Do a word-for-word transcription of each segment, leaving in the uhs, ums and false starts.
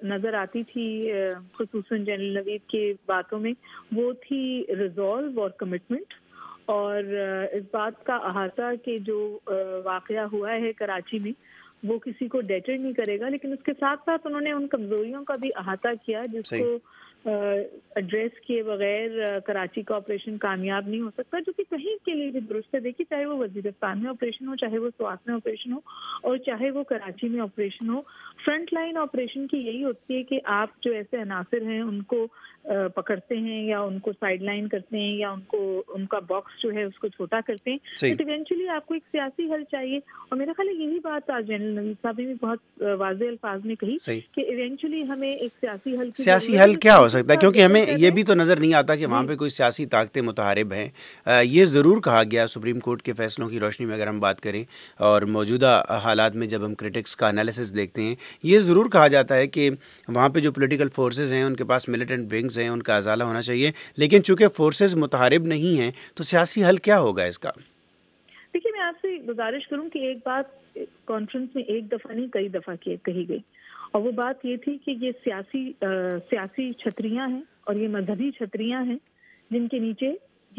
نظر آتی تھی خصوصاً جنرل نوید کی باتوں میں وہ تھی ریزالو اور کمٹمنٹ، اور اس بات کا احاطہ کہ جو واقعہ ہوا ہے کراچی میں وہ کسی کو ڈیٹر نہیں کرے گا، لیکن اس کے ساتھ ساتھ انہوں نے ان کمزوریوں کا بھی احاطہ کیا جس کو ایڈریس کیے بغیر کراچی کا آپریشن کامیاب نہیں ہو سکتا، جو کہ کہیں کے لیے بھی درست ہے۔ دیکھیے چاہے وہ وزیرستان میں آپریشن ہو، چاہے وہ سوات میں آپریشن ہو، اور چاہے وہ کراچی میں آپریشن ہو، فرنٹ لائن آپریشن کی یہی ہوتی ہے کہ آپ جو ایسے عناصر ہیں ان کو پکڑتے ہیں یا ان کو سائڈ لائن کرتے ہیں یا ان کو ان کا باکس جو ہے اس کو چھوٹا کرتے ہیں، بٹ ایونچولی آپ کو ایک سیاسی حل چاہیے، اور میرا خیال ہے یہی بات آج جنرل نوید صاحب نے بھی بہت واضح الفاظ میں کہی کہ ایونچولی ہمیں ایک سیاسی حل کی سیاسی حل کیا ہو سکتا ہے، کیونکہ ہمیں یہ بھی تو نظر نہیں آتا کہ وہاں پہ کوئی سیاسی طاقتیں متحارب ہیں۔ یہ ضرور کہا گیا سپریم کورٹ کے فیصلوں کی روشنی میں اگر ہم بات کریں اور موجودہ حالات میں جب ہم کرٹکس کا انالیسس دیکھتے ہیں، یہ ضرور کہا جاتا ہے کہ وہاں پہ جو پولیٹیکل فورسز ہیں ان کے پاس ملیٹنٹ ونگز ہیں، ان کا ازالہ ہونا چاہیے، لیکن چونکہ فورسز متحارب نہیں ہیں تو سیاسی حل کیا ہوگا اس کا؟ دیکھیے میں آپ سے گزارش کروں کہ ایک بات کانفرنس میں ایک دفعہ نہیں کئی دفعہ کہی گئی، اور وہ بات یہ تھی کہ یہ سیاسی سیاسی چھتریاں ہیں اور یہ مذہبی چھتریاں ہیں جن کے نیچے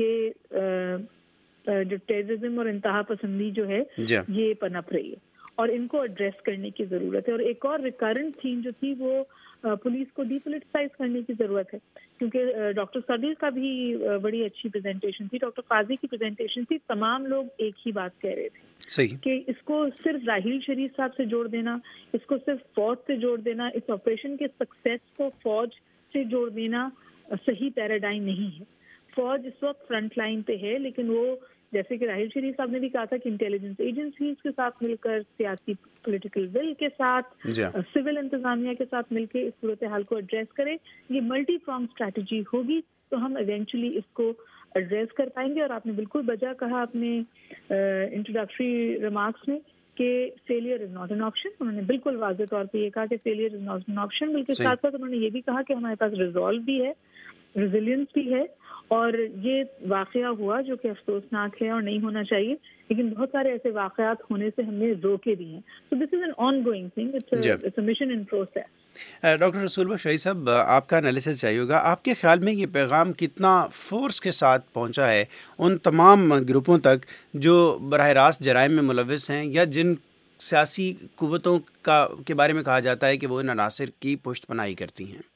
یہ جو ٹیررزم اور انتہا پسندی جو ہے یہ پنپ رہی ہے، اور ان کو ایڈریس کرنے کی ضرورت ہے۔ اور ایک اور ریکرنٹ تھیم جو تھی وہ پولیس کو ڈی پولیٹیسائز کرنے کی ضرورت ہے، کیونکہ ڈاکٹر صدیق کا بھی بڑی اچھی پریزنٹیشن تھی، ڈاکٹر قاضی کی پریزنٹیشن تھی، تمام لوگ ایک ہی بات کہہ رہے تھے صحیح کہ اس کو صرف راحیل شریف صاحب سے جوڑ دینا، اس کو صرف فوج سے جوڑ دینا، اس آپریشن کے سکسیس کو فوج سے جوڑ دینا صحیح پیراڈائم نہیں ہے۔ فوج اس وقت فرنٹ لائن پہ ہے، لیکن وہ جیسے کہ راحیل شریف صاحب نے بھی کہا تھا کہ انٹیلیجنس ایجنسیز کے ساتھ مل کر، سیاسی پولیٹیکل ول کے ساتھ، سول انتظامیہ کے ساتھ مل کے اس صورتحال کو ایڈریس کرے، یہ ملٹی پرونگ اسٹریٹجی ہوگی تو ہم ایونچولی اس کو ایڈریس کر پائیں گے۔ اور آپ نے بالکل بجا کہا اپنے انٹروڈکٹری ریمارکس میں کہ failure is not an option, انہوں نے بالکل واضح طور پہ یہ کہا کہ failure is not an option, بلکہ ساتھ ساتھ انہوں نے یہ بھی کہا کہ ہمارے پاس ریزالو بھی ہے، ریزیلینس بھی ہے، اور یہ واقعہ ہوا جو کہ افسوسناک ہے اور نہیں ہونا چاہیے، لیکن بہت سارے ایسے واقعات ہونے سے ہم نے روکے بھی ہیں۔ So this is an ongoing thing, it's a, it's a mission in process۔ Doctor Rasool Bakhsh شہید صاحب، آپ کا انالیسس چاہیے ہوگا، آپ کے خیال میں یہ پیغام کتنا فورس کے ساتھ پہنچا ہے ان تمام گروپوں تک جو براہ راست جرائم میں ملوث ہیں یا جن سیاسی قوتوں کا کے بارے میں کہا جاتا ہے کہ وہ ان عناصر کی پشت پناہی کرتی ہیں؟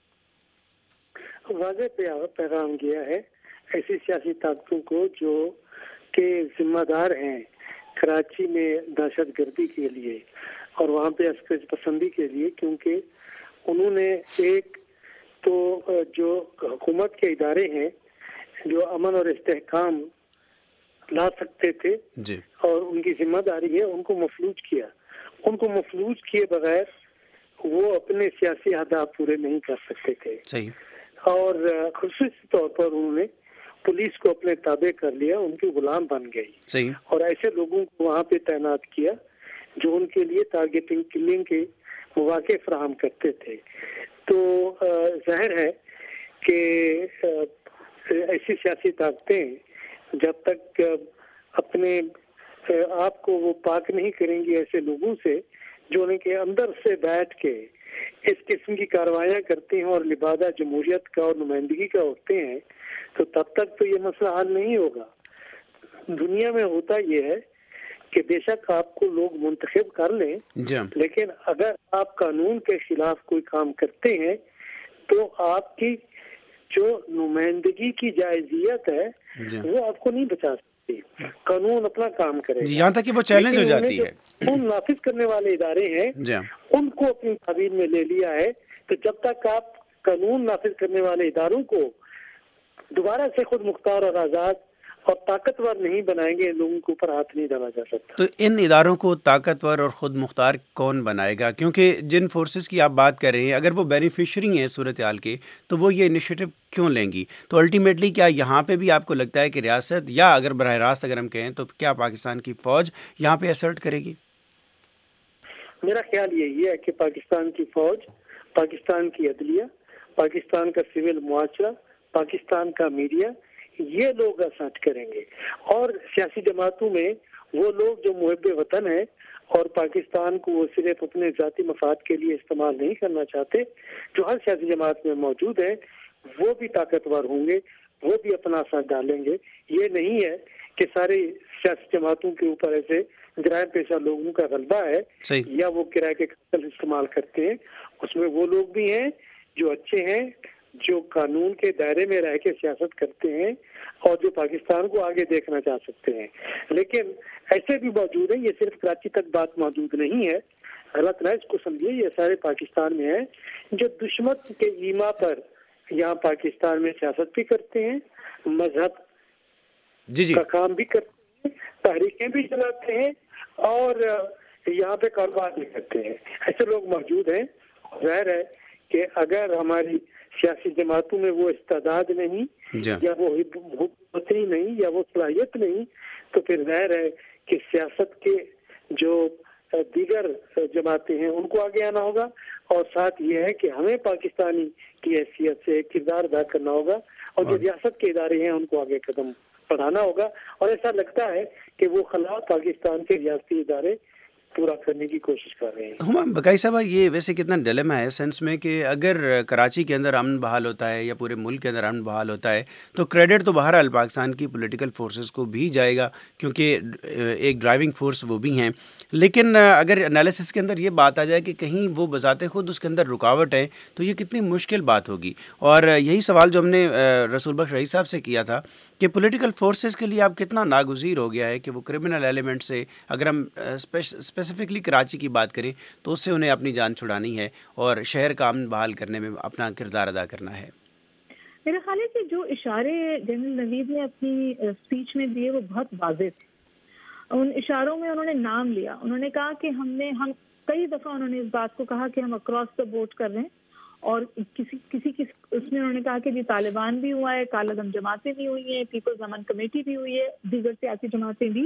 واضح پیغام گیا ہے ایسی سیاسی طاقتوں کو جو کہ ذمہ دار ہیں کراچی میں دہشت گردی کے لیے اور وہاں پہ عسکر پسندی کے لیے، کیونکہ انہوں نے ایک تو جو حکومت کے ادارے ہیں جو امن اور استحکام لا سکتے تھے جی، اور ان کی ذمہ داری ہے، ان کو مفلوج کیا۔ ان کو مفلوج کیے بغیر وہ اپنے سیاسی اہداف پورے نہیں کر سکتے تھے، صحیح، اور خصوصی طور پر انہوں نے پولیس کو اپنے تابع کر لیا، ان کی غلام بن گئی، صحیح، اور ایسے لوگوں کو وہاں پہ تعینات کیا جو ان کے لیے ٹارگیٹنگ کلنگ کے مواقع فراہم کرتے تھے۔ تو ظاہر ہے کہ ایسی سیاسی طاقتیں جب تک اپنے آپ کو وہ پاک نہیں کریں گی ایسے لوگوں سے جو ان کے اندر سے بیٹھ کے اس قسم کی کاروائیاں کرتے ہیں اور لبادہ جمہوریت کا اور نمائندگی کا ہوتے ہیں، تو تب تک تو یہ مسئلہ حل نہیں ہوگا۔ دنیا میں ہوتا یہ ہے کہ بے شک آپ کو لوگ منتخب کر لیں، لیکن اگر آپ قانون کے خلاف کوئی کام کرتے ہیں تو آپ کی جو نمائندگی کی جائزیت ہے وہ آپ کو نہیں بچا سکتی، قانون اپنا کام کرے گا، یہاں تک کہ وہ چیلنج ہو جاتی ہے۔ قانون نافذ کرنے والے ادارے ہیں ان کو اپنی تعبیر میں لے لیا ہے، تو جب تک آپ قانون نافذ کرنے والے اداروں کو دوبارہ سے خود مختار اور آزاد اور طاقتور نہیں بنائیں گے، لوگوں کے اوپر ہاتھ نہیں ڈالا جا سکتا۔ تو ان اداروں کو طاقتور اور خود مختار کون بنائے گا؟ کیونکہ جن فورسز کی آپ بات کر رہے ہیں اگر وہ بینیفیشری ہیں صورتحال کے تو وہ یہ انیشیٹو کیوں لیں گی؟ تو الٹیمیٹلی کیا یہاں پہ بھی آپ کو لگتا ہے کہ ریاست یا اگر براہ راست اگر ہم کہیں تو کیا پاکستان کی فوج یہاں پہ اسرٹ کرے گی؟ میرا خیال یہی ہے کہ پاکستان کی فوج، پاکستان کی عدلیہ، پاکستان کا سول معاشرہ، پاکستان کا میڈیا، یہ لوگ اسرٹ کریں گے، اور سیاسی جماعتوں میں وہ لوگ جو محب وطن ہیں اور پاکستان کو وہ صرف اپنے ذاتی مفاد کے لیے استعمال نہیں کرنا چاہتے. جو ہر سیاسی جماعت میں موجود ہیں وہ بھی طاقتور ہوں گے, وہ بھی اپنا اثر ڈالیں گے. یہ نہیں ہے کہ سارے سیاسی جماعتوں کے اوپر ایسے جرائم پیشہ لوگوں کا غلبہ ہے صحیح. یا وہ کرائے کے قتل استعمال کرتے ہیں. اس میں وہ لوگ بھی ہیں جو اچھے ہیں, جو قانون کے دائرے میں رہ کے سیاست کرتے ہیں اور جو پاکستان کو آگے دیکھنا چاہ سکتے ہیں. لیکن ایسے بھی موجود ہیں, یہ صرف کراچی تک بات محدود نہیں ہے, غلط نہ اس کو سمجھیے, یہ سارے پاکستان میں ہیں جو دشمن کے ایما پر یہاں پاکستان میں سیاست بھی کرتے ہیں, مذہب جی جی کا کام بھی کرتے ہیں, تحریکیں بھی چلاتے ہیں اور یہاں پہ کاروبار بھی کرتے ہیں. ایسے لوگ موجود ہیں. ظاہر ہے کہ اگر ہماری سیاسی جماعتوں میں وہ استعداد نہیں جی. یا وہ حکمت ہی نہیں یا وہ صلاحیت نہیں تو پھر ظاہر ہے کہ سیاست کے جو دیگر جماعتیں ہیں ان کو آگے آنا ہوگا, اور ساتھ یہ ہے کہ ہمیں پاکستانی کی حیثیت سے کردار ادا کرنا ہوگا اور جو ریاست کے ادارے ہیں ان کو آگے قدم بڑھانا ہوگا. اور ایسا لگتا ہے کہ وہ خلا پاکستان کے ریاستی ادارے پورا کرنے کی کوشش کر رہے ہیں. ہم بقائی صاحب, یہ ویسے کتنا ڈیلیما ہے سینس میں کہ اگر کراچی کے اندر امن بحال ہوتا ہے یا پورے ملک کے اندر امن بحال ہوتا ہے تو کریڈٹ تو بہرحال پاکستان کی پولیٹیکل فورسز کو بھی جائے گا کیونکہ ایک ڈرائیونگ فورس وہ بھی ہیں. لیکن اگر انالیسس کے اندر یہ بات آ جائے کہ کہیں وہ بذات خود اس کے اندر رکاوٹ ہے تو یہ کتنی مشکل بات ہوگی. اور یہی سوال جو ہم نے رسول بخش رئیس صاحب سے کیا تھا کہ پولیٹیکل فورسز کے لیے اب کتنا ناگزیر ہو گیا ہے کہ وہ کرمنل ایلیمنٹ سے, اگر ہم اسپیسیفکلی کراچی کی بات کریں تو اس سے انہیں اپنی جان چھڑانی ہے اور شہر کا امن بحال کرنے میں اپنا کردار ادا کرنا ہے. میرا خیال ہے کہ جو اشارے جنرل نوید نے اپنی اسپیچ میں دیے وہ بہت واضح تھے. ان اشاروں میں انہوں نے نام لیا, انہوں نے کہا کہ ہم نے ہم کئی دفعہ انہوں نے اس بات کو کہا کہ ہم اکراس دا بورڈ کر رہے ہیں, اور کسی کسی کس اس میں انہوں نے کہا کہ جی طالبان بھی ہوا ہے, کالعدم جماعتیں بھی ہوئی ہیں, پیپلز امن کمیٹی بھی ہوئی ہے, دیگر سیاسی جماعتیں بھی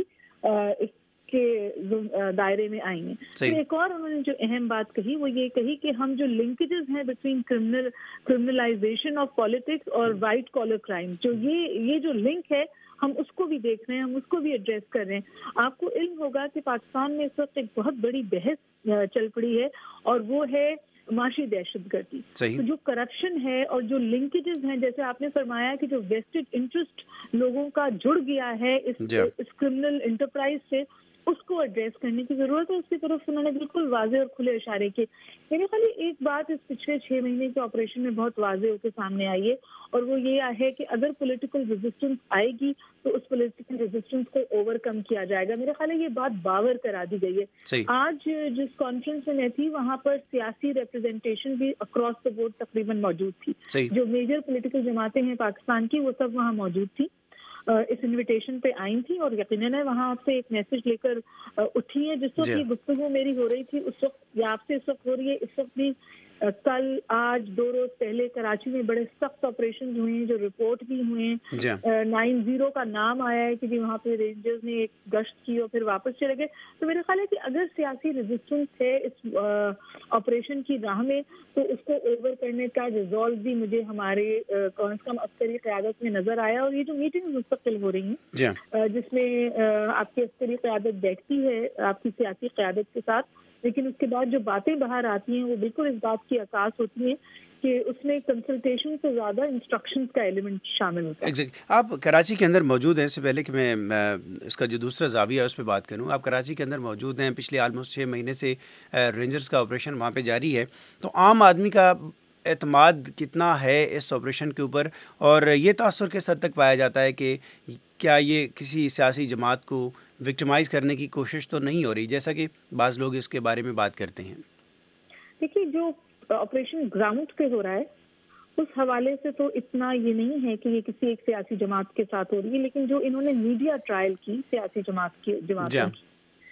کے دائرے میں آئی ہیں. تو ایک اور انہوں نے جو اہم بات کہی وہ یہ کہی کہ ہم جو لنکیجز ہیں between criminal criminalisation of politics اور وائٹ کالر کرائم, جو یہ یہ جو لنک ہے ہم اس کو بھی دیکھ رہے ہیں, ہم اس کو بھی ایڈریس کر رہے ہیں. آپ کو علم ہوگا کہ پاکستان میں اس وقت ایک بہت بڑی بحث چل پڑی ہے اور وہ ہے معاشی دہشت گردی. تو جو کرپشن ہے اور جو لنکیجز ہیں, جیسے آپ نے فرمایا کہ جو ویسٹڈ انٹرسٹ لوگوں کا جڑ گیا ہے اس اس کرمنل انٹرپرائز سے, اس کو ایڈریس کرنے کی ضرورت ہے. اس کی طرف انہوں نے بالکل واضح اور کھلے اشارے کیے. میرے خیال ایک بات اس پچھلے چھ مہینے کے آپریشن میں بہت واضح ہو کے سامنے آئی ہے, اور وہ یہ ہے کہ اگر پولیٹیکل ریزسٹنس آئے گی تو اس پولیٹیکل ریزسٹنس کو اوور کم کیا جائے گا. میرا خیال ہے یہ بات باور کرا دی گئی ہے. آج جس کانفرنس میں میں تھی وہاں پر سیاسی ریپرزینٹیشن بھی اکراس دا بورڈ تقریباً موجود تھی. جو میجر پولیٹیکل جماعتیں ہیں پاکستان کی وہ سب وہاں موجود تھی, اس انویٹیشن پہ آئی تھی, اور یقیناً وہاں آپ سے ایک میسج لے کر اٹھی ہیں. جس وقت یہ گفتگو میری ہو رہی تھی اس وقت یا آپ سے اس وقت ہو رہی ہے, اس وقت بھی کل آج دو روز پہلے کراچی میں بڑے سخت آپریشن ہوئے ہیں جو رپورٹ بھی ہوئے ہیں. نائن زیرو کا نام آیا ہے کہ جی وہاں پہ رینجرز نے ایک گشت کی اور پھر واپس چلے گئے. تو میرا خیال ہے کہ اگر سیاسی ریزسٹنس ہے اس آپریشن کی راہ میں تو اس کو اوور کرنے کا ریزالو بھی مجھے ہمارے کم از کم عسکری قیادت میں نظر آیا. اور یہ جو میٹنگ مستقل ہو رہی ہیں جس میں آپ کی عسکری قیادت بیٹھتی ہے آپ کی سیاسی قیادت کے ساتھ, لیکن اس کے بعد جو باتیں باہر آتی ہیں وہ بالکل اس بات کی عکاس ہوتی ہیں کہ اس میں کنسلٹیشن سے زیادہ انسٹرکشنز کا ایلیمنٹ شامل ہوتا ہے. exactly. آپ کراچی کے اندر موجود ہیں. اس سے پہلے کہ میں اس کا جو دوسرا زاویہ ہے اس پہ بات کروں, آپ کراچی کے اندر موجود ہیں, پچھلے آلموسٹ چھ مہینے سے رینجرز کا آپریشن وہاں پہ جاری ہے, تو عام آدمی کا اعتماد کتنا ہے اس آپریشن کے اوپر, اور یہ تاثر کس حد تک پایا جاتا ہے کہ کیا یہ کسی سیاسی جماعت کو وکٹمائز کرنے کی کوشش تو نہیں ہو رہی, جیسا کہ بعض لوگ اس کے بارے میں بات کرتے ہیں؟ دیکھیے جو آپریشن گراؤنڈ پہ ہو رہا ہے اس حوالے سے تو اتنا یہ نہیں ہے کہ یہ کسی ایک سیاسی جماعت کے ساتھ ہو رہی ہے, لیکن جو انہوں نے میڈیا ٹرائل کی سیاسی جماعت کی جماعتوں کی,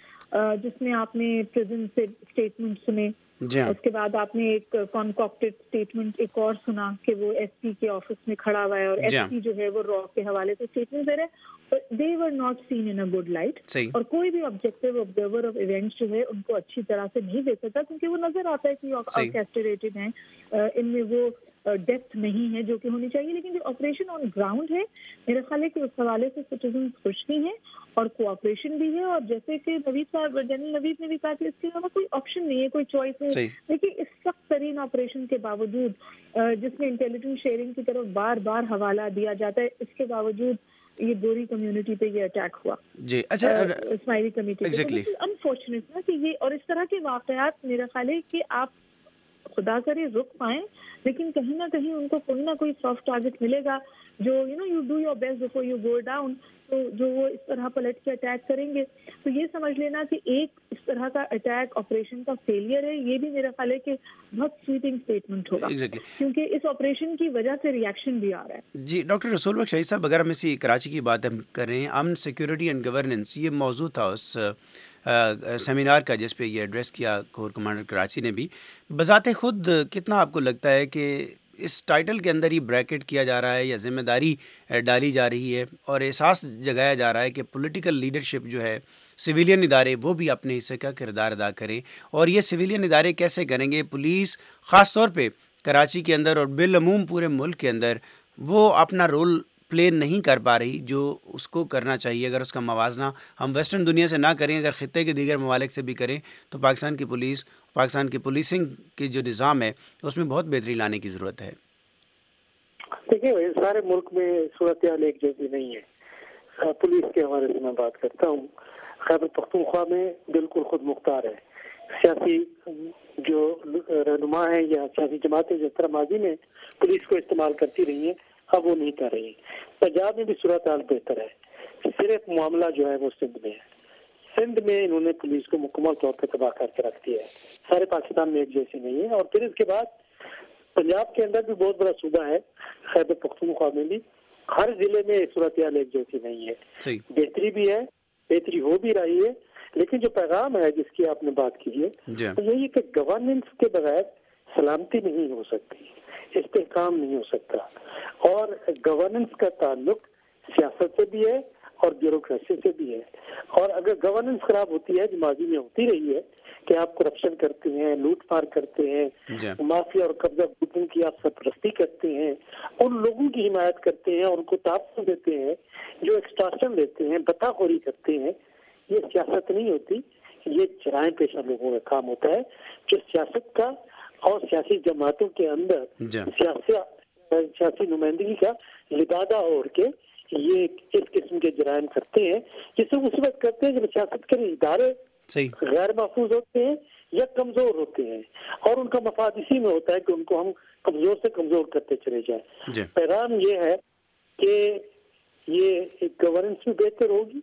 جس میں آپ نے پریزن سے اسٹیٹمنٹ سنے, اس کے بعد آپ نے ایک کانکاکٹڈ اسٹیٹمنٹ ایک اور سنا کہ وہ ایس پی کے آفس میں کھڑا ہوا ہے اور ایس پی جو ہے وہ را کے حوالے سے اسٹیٹمنٹ دے رہے ہیں, they were not seen in a good light. اور کوئی بھی آبجیکٹو آبزرور آف ایونٹس جو ہے ان کو اچھی طرح سے نہیں دیکھ سکتا, کیونکہ وہ نظر آتا ہے کہ آرکیسٹریٹڈ ہیں, ان میں وہ ڈیپتھ نہیں ہے جو کہ ہونی چاہیے. لیکن جو آپریشن آن گراؤنڈ ہے میرا خیال ہے کہ اس حوالے سے سٹیزن خوش بھی ہیں اور کوآپریشن بھی ہے. اور جیسے کہ نوید صاحب جنرل نوید نے بھی کہا کہ اس کے علاوہ کوئی آپشن نہیں ہے, کوئی چوائس نہیں. لیکن اس سخت ترین آپریشن کے باوجود جس میں انٹیلیجنس شیئرنگ کی طرف بار بار حوالہ دیا جاتا ہے, اس کے باوجود یہ گوری کمیونٹی پہ یہ اٹیک ہوا. جی اچھا, اسماعیلی کمیٹی پہ. انفارچونیٹ نا کہ یہ اور اس طرح کے واقعات میرا خیال ہے کہ آپ خدا کرے رک پائیں, لیکن کہیں نہ کہیں ان کو کوئی نہ کوئی سافٹ ٹارگٹ ملے گا جو you know you do your best before you go down. تو جو وہ اس طرح پلٹ کے اٹیک کریں گے تو یہ سمجھ لینا کہ ایک اس طرح کا اٹیک آپریشن کا فیلئر ہے. یہ بھی میرا خیال ہے کہ بہت سویٹنگ اسٹیٹمنٹ ہوگا کیونکہ اس آپریشن کی وجہ سے ریئیکشن بھی آ رہا ہے. جی ڈاکٹر رسول بخش شہید صاحب, اگر ہم اسی کراچی کی بات ہم کریں, امن سیکورٹی اینڈ گورننس یہ موضوع تھا اس سیمینار کا جس پہ یہ ایڈریس کیا کور کمانڈر کراچی نے بھی. بذات خود کتنا آپ کو لگتا ہے کہ اس ٹائٹل کے اندر ہی بریکٹ کیا جا رہا ہے یا ذمہ داری ڈالی جا رہی ہے اور احساس جگایا جا رہا ہے کہ پولیٹیکل لیڈرشپ جو ہے, سویلین ادارے وہ بھی اپنے حصے کا کردار ادا کریں, اور یہ سویلین ادارے کیسے کریں گے؟ پولیس خاص طور پہ کراچی کے اندر اور بالعموم پورے ملک کے اندر وہ اپنا رول پلے نہیں کر پا رہی جو اس کو کرنا چاہیے. اگر اس کا موازنہ ہم ویسٹرن دنیا سے نہ کریں, اگر خطے کے دیگر ممالک سے بھی کریں, تو پاکستان کی پولیس, پاکستان کی پولیسنگ کی جو نظام ہے اس میں بہت بہتری لانے کی ضرورت ہے. دیکھیں سارے ملک میں صورتحال ایک جیسی نہیں ہے. پولیس کے حوالے سے میں بات کرتا ہوں. خیبر پختونخوا میں بالکل خود مختار ہے. سیاسی جو رہنما ہیں یا سیاسی جماعتیں جس طرح ماضی میں پولیس کو استعمال کرتی رہی ہیں اب وہ نہیں کر رہی. پنجاب میں بھی صورتحال بہتر ہے. صرف معاملہ جو ہے وہ سندھ میں ہے. سندھ میں انہوں نے پولیس کو مکمل طور پہ تباہ کر کے رکھ دیا ہے. سارے پاکستان میں ایک جیسی نہیں ہے. اور پھر اس کے بعد پنجاب کے اندر بھی بہت بڑا صوبہ ہے, خیبر پختونخوا میں بھی ہر ضلع میں صورتحال ایک جیسی نہیں ہے. بہتری بھی ہے, بہتری ہو بھی رہی ہے, لیکن جو پیغام ہے جس کی آپ نے بات کی ہے تو یہی کہ گورننس کے بغیر سلامتی نہیں ہو سکتی, استحکام نہیں ہو سکتا. اور گورننس کا تعلق سیاست سے بھی ہے اور بیوروکریسی سے بھی ہے. اور اگر گورننس خراب ہوتی ہے جو ماضی میں ہوتی رہی ہے کہ آپ کرپشن کرتے ہیں, لوٹ مار کرتے ہیں, مافیا اور قبضہ گروپوں کی آپ سرپرستی کرتے ہیں, ان لوگوں کی حمایت کرتے ہیں اور ان کو تحفظ دیتے ہیں جو ایکسٹارشن لیتے ہیں, بتا خوری کرتے ہیں, یہ سیاست نہیں ہوتی, یہ جرائم پیشہ لوگوں کا کام ہوتا ہے جو سیاست کا اور سیاسی جماعتوں کے اندر سیاسی سیاسی نمائندگی کا لبادہ اوڑھ کے یہ اس قسم کے جرائم کرتے ہیں, جسے اس وقت کرتے ہیں جب سیاست کے ادارے غیر محفوظ ہوتے ہیں یا کمزور ہوتے ہیں, اور ان کا مفاد اسی میں ہوتا ہے کہ ان کو ہم کمزور سے کمزور کرتے چلے جائیں. پیغام یہ ہے کہ یہ گورننس بھی بہتر ہوگی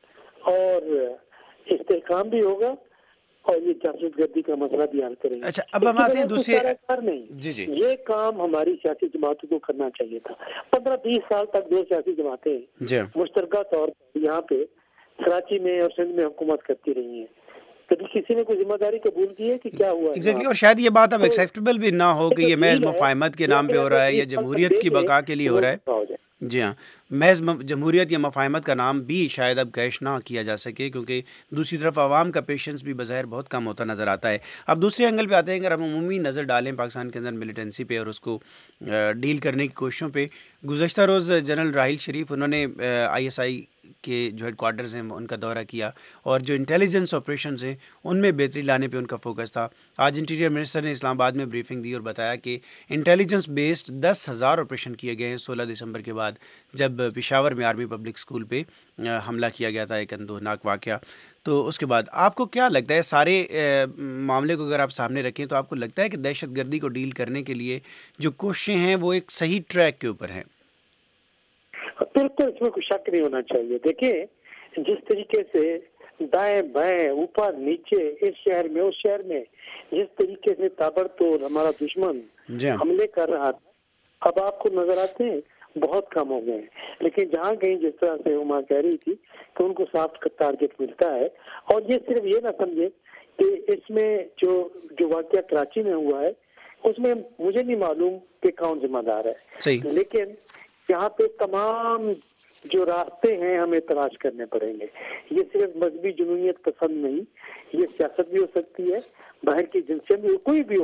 اور استحکام بھی ہوگا اور یہ دہشت گردی کا مسئلہ بھی حل کریں گے. اچھا اب ہم آتے ہیں دوسرے نہیں جی جی یہ کام ہماری سیاسی جماعتوں کو کرنا چاہیے تھا. پندرہ بیس سال تک دو سیاسی جماعتیں مشترکہ طور پر یہاں پہ کراچی میں اور سندھ میں حکومت کرتی رہی ہیں. کبھی کسی نے کوئی ذمہ داری قبول کی ہے کہ کیا ہوا ایگزیکٹلی, اور شاید یہ بات اب ایکسیپٹیبل بھی نہ ہو کہ یہ محض مفاہمت کے نام پہ ہو رہا ہے یا جمہوریت کی بقا کے لیے ہو رہا ہے. جی ہاں, محض جمہوریت یا مفاہمت کا نام بھی شاید اب کیش نہ کیا جا سکے, کیونکہ دوسری طرف عوام کا پیشنس بھی بظاہر بہت کم ہوتا نظر آتا ہے. اب دوسرے اینگل پہ آتے ہیں, اگر ہم عمومی نظر ڈالیں پاکستان کے اندر ملیٹنسی پہ اور اس کو ڈیل کرنے کی کوششوں پہ, گزشتہ روز جنرل راحیل شریف انہوں نے آئی ایس آئی کے جو ہیڈ کوارٹرز ہیں ان کا دورہ کیا اور جو انٹیلیجنس آپریشنز ہیں ان میں بہتری لانے پہ ان کا فوکس تھا. آج انٹیریئر منسٹر نے اسلام آباد میں بریفنگ دی اور بتایا کہ انٹیلیجنس بیسڈ دس ہزار آپریشن کیے گئے ہیں سولہ دسمبر کے بعد جب پشاور میں آرمی پبلک اسکول پہ حملہ کیا گیا تھا, ایک اندوہناک واقعہ. تو اس کے بعد آپ کو کیا لگتا ہے, سارے معاملے کو اگر آپ سامنے رکھیں تو آپ کو لگتا ہے کہ دہشت گردی کو ڈیل کرنے کے لیے جو کوششیں ہیں وہ ایک صحیح ٹریک کے اوپر ہیں؟ بالکل, اس میں کوئی شک نہیں ہونا چاہیے. دیکھیں جس طریقے سے دائیں بائیں اوپر نیچے اس شہر میں اس شہر میں جس طریقے سے تابڑتوڑ ہمارا دشمن حملے کر رہا تھا, اب آپ کو نظر آتے ہیں بہت کم ہو گئے ہیں. لیکن جہاں کہیں جس طرح سے ہما کہہ رہی تھی کہ ان کو صاف ٹارگیٹ ملتا ہے, اور یہ صرف یہ نہ سمجھے کہ اس میں جو جو واقعہ کراچی میں ہوا ہے اس میں مجھے نہیں معلوم کہ کون ذمہ دار ہے, لیکن یہاں پہ تمام جو راستے ہیں ہمیں تلاش کرنے پڑیں گے. یہ صرف مذہبی جنونیت پسند نہیں, یہ سیاست بھی ہو سکتی ہے, باہر کی جنسیت بھی ہو, کوئی بھی ہو,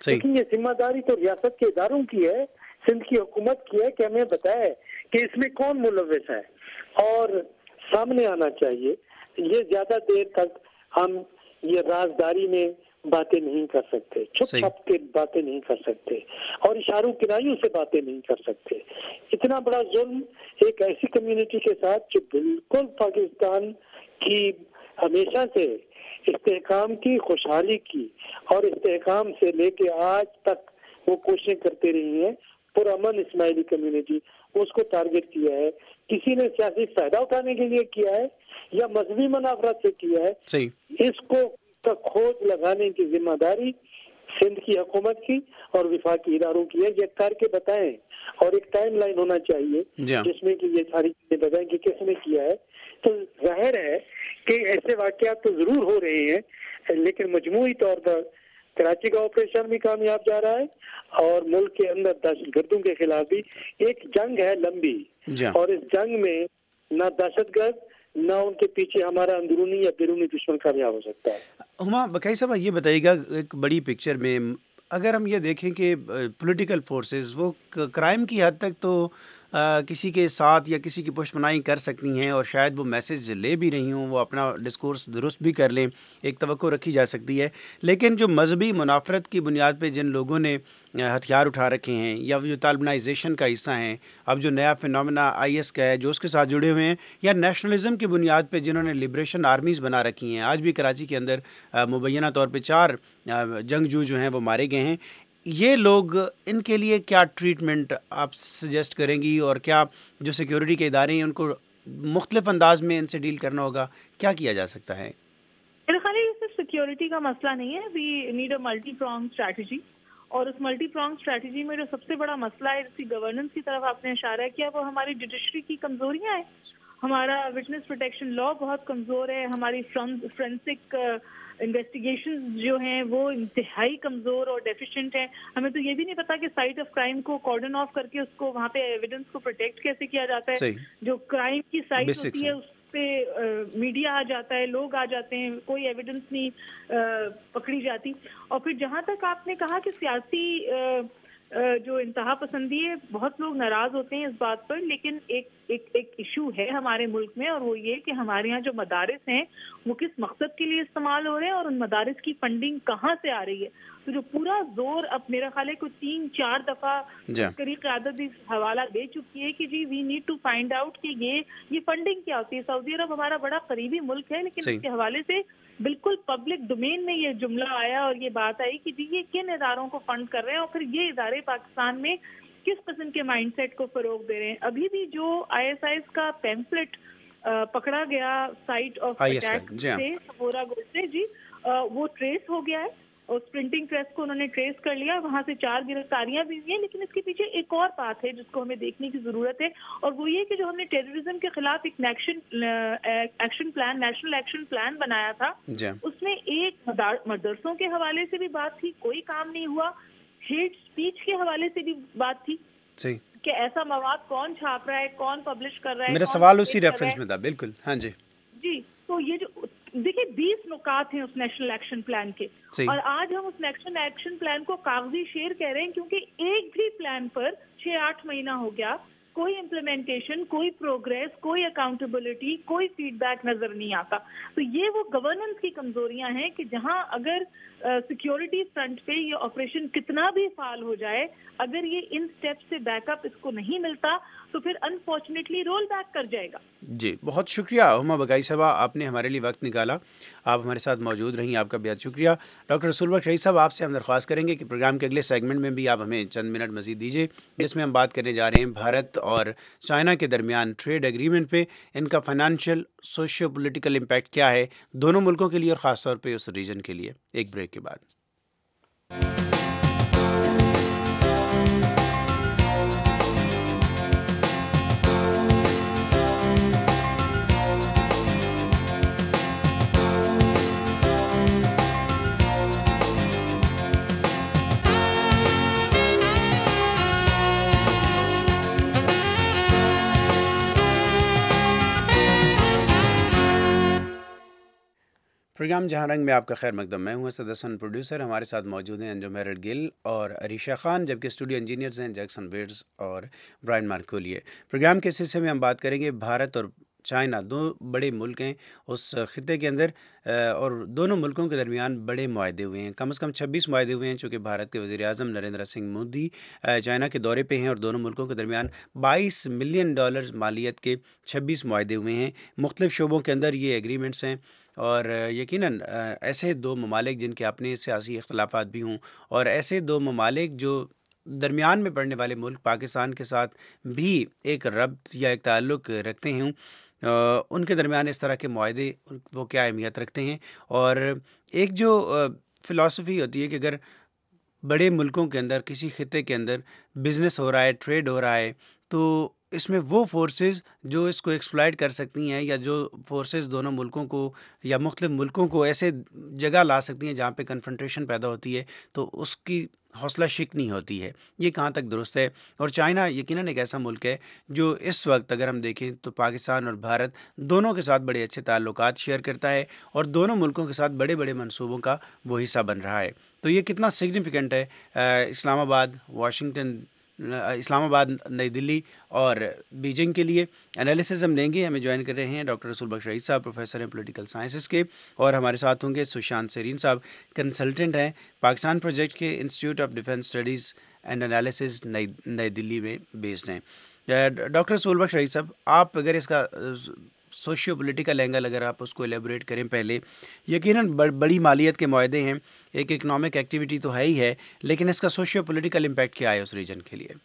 लेकिन ये जिम्मेदारी तो रियासत के इदारों की है, सिंध की हुकूमत की है कि हमें बताए कि इसमें कौन मुलव्विस है और सामने आना चाहिए। ये ज्यादा देर तक हम ये राजदारी में बातें नहीं कर सकते, छुप छुप के बातें नहीं कर सकते और इशारों किनारियों से बातें नहीं कर सकते। इतना बड़ा जुल्म एक ऐसी कम्युनिटी के साथ जो बिल्कुल पाकिस्तान की हमेशा से इस्तेहकाम की, खुशहाली की और इस्तेहकाम से लेके आज तक वो कोशिशें करते रही हैं, पुरअमन इस्माइली कम्युनिटी, उसको टारगेट किया है। किसी ने सियासी फायदा उठाने के लिए किया है या मजहबी मुनाफरत से किया है, सही। इसको का खोज लगाने की जिम्मेदारी सिंध की हुकूमत की और विफाकी इदारों की है। ये करके बताएं और एक टाइम लाइन होना चाहिए जिसमें कि ये सारी चीजें बताएं कि किसने किया है। तो जाहिर है कि ऐसे वाकयात तो जरूर हो रहे हैं, लेकिन मजमूई तौर पर कराची का ऑपरेशन भी कामयाब जा रहा है और मुल्क के अंदर दहशतगर्दों के खिलाफ भी एक जंग है लंबी, और इस जंग में ना दहशतगर्द ना उनके पीछे हमारा अंदरूनी या बैरूनी दुश्मन कामयाब हो सकता है। हुमा बकाई साहब, ये बताइएगा एक बड़ी पिक्चर में अगर हम ये देखें कि पॉलिटिकल फोर्सेस वो क्राइम की हद तक तो आ, किसी के साथ या किसी की पुष्पनाई कर सकती हैं और शायद वो मैसेज ले भी रही हूँ, वो अपना डिस्कोर्स दुरुस्त भी कर लें, एक तवक्को रखी जा सकती है। लेकिन जो मजहबी मुनाफरत की बुनियाद पे जिन लोगों ने हथियार उठा रखे हैं या जो तालिबानाइजेशन का हिस्सा हैं, अब जो नया फिनोमेना आई एस का है जो उसके साथ जुड़े हुए हैं, या नेशनलिज्म की बुनियाद पे जिन्होंने लिबरेशन आर्मीज़ बना रखी हैं, आज भी कराची के अंदर मुबैना तौर पे चार जंगजू जो हैं वो मारे गए हैं, ये लोग, इनके लिए क्या ट्रीटमेंट आप सजेस्ट करेंगी और क्या जो सिक्योरिटी के इदारे हैं उनको मुख्तलिफ अंदाज में इनसे डील करना होगा, क्या किया जा सकता है? मेरे ख्याल है ये सिर्फ सिक्योरिटी का मसला नहीं है, we need a multi prong strategy, और उस मल्टी प्रॉन्ग स्ट्रैटेजी में जो सबसे बड़ा मसला है, जिसकी गवर्नेंस की तरफ आपने इशारा किया, वो हमारी जुडिशरी की कमजोरियां हैं। हमारा विटनेस प्रोटेक्शन लॉ बहुत कमज़ोर है, हमारी फोरेंसिक इन्वेस्टिगेशन जो हैं वो इंतहाई कमज़ोर और डेफिशिएंट हैं। हमें तो ये भी नहीं पता कि साइट ऑफ क्राइम को कॉर्डन ऑफ करके उसको वहाँ पे एविडेंस को प्रोटेक्ट कैसे किया जाता है। जो क्राइम की साइट होती है उस पे मीडिया आ जाता है, लोग आ जाते हैं, कोई एविडेंस नहीं आ, पकड़ी जाती। और फिर जहाँ तक आपने कहा कि सियासी आ, जो इंतहा पसंदी है, बहुत लोग नाराज होते हैं इस बात पर, लेकिन एक एक एक इशू है हमारे मुल्क में, और वो ये कि हमारे यहाँ जो मदारिस हैं वो किस मकसद के लिए इस्तेमाल हो रहे हैं और उन मदारिस की फंडिंग कहाँ से आ रही है। तो जो पूरा जोर अब मेरा ख्याल है कुछ तीन चार दफा करीब क़यादत इस हवाला दे चुकी है कि जी we need to find out कि ये ये फंडिंग क्या होती है। सऊदी अरब हमारा बड़ा करीबी मुल्क है, लेकिन इसके हवाले से बिल्कुल पब्लिक डोमेन में ये जुमला आया और ये बात आई कि जी ये किन इदारों को फंड कर रहे हैं और फिर ये इदारे पाकिस्तान में किस किस्म के माइंडसेट को फरोग दे रहे हैं। अभी भी जो आई एस आई का पैम्फलेट पकड़ा गया साइट ऑफ अटैक से सबोरा गोल से, जी आ, वो ट्रेस हो गया है, उस प्रिंटिंग प्रेस को उन्होंने ट्रेस कर लिया, वहाँ से चार गिरफ्तारियां भी हुई हैं। लेकिन इसके पीछे एक और बात है जिसको हमें देखने की जरूरत है, और वो ये कि जो हमने टेररिज्म के खिलाफ एक action action plan national action plan बनाया था, उसमें एक मदरसों के हवाले से भी बात थी, कोई काम नहीं हुआ। हेट स्पीच के हवाले से भी बात थी सही कि ऐसा मवाद कौन छाप रहा है, कौन पब्लिश कर रहा है। मेरा सवाल उसी रेफरेंस में था। बिल्कुल, हाँ जी जी। तो ये जो देखिए बीस नुकात हैं उस नेशनल एक्शन प्लान के, और आज हम उस नेशनल एक्शन प्लान को कागजी शेर कह रहे हैं, क्योंकि एक भी प्लान पर छह आठ महीना हो गया, कोई इम्प्लीमेंटेशन, कोई प्रोग्रेस, कोई अकाउंटेबिलिटी, कोई फीडबैक नजर नहीं आता। तो ये वो गवर्नेंस की कमजोरियां हैं कि जहां अगर सिक्योरिटी uh, फ्रंट पे ये ऑपरेशन कितना भी फाल हो जाए, अगर ये इन स्टेप से बैकअप इसको नहीं मिलता तो फिर अनफॉर्चुनेटली रोल बैक कर जाएगा। जी, बहुत शुक्रिया हुमा बकाई साहबा, आपने हमारे लिए वक्त निकाला, आप हमारे साथ मौजूद रहीं, आपका बेहद शुक्रिया। डॉक्टर रसूल बख्श रईस साहब, आपसे हम दरख्वास्त करेंगे कि प्रोग्राम के अगले सेगमेंट में भी आप हमें चंद मिनट मजीद दीजिए, जिसमें हम बात करने जा रहे हैं भारत और चाइना के दरमियान ट्रेड एग्रीमेंट पे, इनका फाइनेंशियल सोशियो पॉलिटिकल इम्पैक्ट क्या है दोनों मुल्कों के लिए और ख़ास तौर पे उस रीजन के लिए। एक ब्रेक के बाद پروگرام جہاں رنگ میں آپ کا خیر مقدم. میں ہوں اسد حسن پروڈیوسر. ہمارے ساتھ موجود ہیں انجم ہیرڈ گل اور عریشہ خان، جبکہ اسٹوڈیو انجینئرز ہیں جیکسن ویڈز اور برائن مارکولیے. پروگرام کے سلسلے میں ہم بات کریں گے بھارت اور چائنا، دو بڑے ملک ہیں اس خطے کے اندر، اور دونوں ملکوں کے درمیان بڑے معاہدے ہوئے ہیں. کم از کم چھبیس معاہدے ہوئے ہیں، چونکہ بھارت کے وزیر اعظم نریندر سنگھ مودی چائنا کے دورے پہ ہیں، اور دونوں ملکوں کے درمیان بائیس ملین ڈالرز مالیت کے چھبیس معاہدے ہوئے ہیں. مختلف شعبوں کے اندر یہ ایگریمنٹس ہیں، اور یقیناً ایسے دو ممالک جن کے اپنے سیاسی اختلافات بھی ہوں، اور ایسے دو ممالک جو درمیان میں پڑنے والے ملک پاکستان کے ساتھ بھی ایک ربط یا ایک تعلق رکھتے ہیں، ان کے درمیان اس طرح کے معاہدے وہ کیا اہمیت رکھتے ہیں. اور ایک جو فلسفی ہوتی ہے کہ اگر بڑے ملکوں کے اندر کسی خطے کے اندر بزنس ہو رہا ہے، ٹریڈ ہو رہا ہے، تو اس میں وہ فورسز جو اس کو ایکسپلائٹ کر سکتی ہیں، یا جو فورسز دونوں ملکوں کو یا مختلف ملکوں کو ایسے جگہ لا سکتی ہیں جہاں پہ کنفرنٹریشن پیدا ہوتی ہے، تو اس کی حوصلہ شکنی ہوتی ہے. یہ کہاں تک درست ہے؟ اور چائنا یقیناً ایک ایسا ملک ہے جو اس وقت اگر ہم دیکھیں تو پاکستان اور بھارت دونوں کے ساتھ بڑے اچھے تعلقات شیئر کرتا ہے، اور دونوں ملکوں کے ساتھ بڑے بڑے منصوبوں کا وہ حصہ بن رہا ہے. تو یہ کتنا سگنیفیکنٹ ہے اسلام آباد، واشنگٹن، اسلام آباد، نئی دلی اور بیجنگ کے لیے. انالیسز ہم لیں گے. ہمیں جوائن کر رہے ہیں ڈاکٹر رسول بخش رئیس صاحب، پروفیسر ہیں پولیٹیکل سائنسز کے، اور ہمارے ساتھ ہوں گے سشانت سیرین صاحب، کنسلٹنٹ ہیں پاکستان پروجیکٹ کے، institute of defence studies and analyses نئی نئی دلی میں بیسڈ ہیں. ڈاکٹر رسول بخش رئیس صاحب، آپ اگر اس کا سوشیو پولیٹیکل اینگل اگر آپ اس کو ایلیبوریٹ کریں پہلے. یقیناً بڑی مالیت کے معاہدے ہیں، ایک اکنامک ایکٹیویٹی تو ہے ہی ہے، لیکن اس کا سوشیو پولیٹیکل امپیکٹ کیا ہے اس ریجن کے لیے؟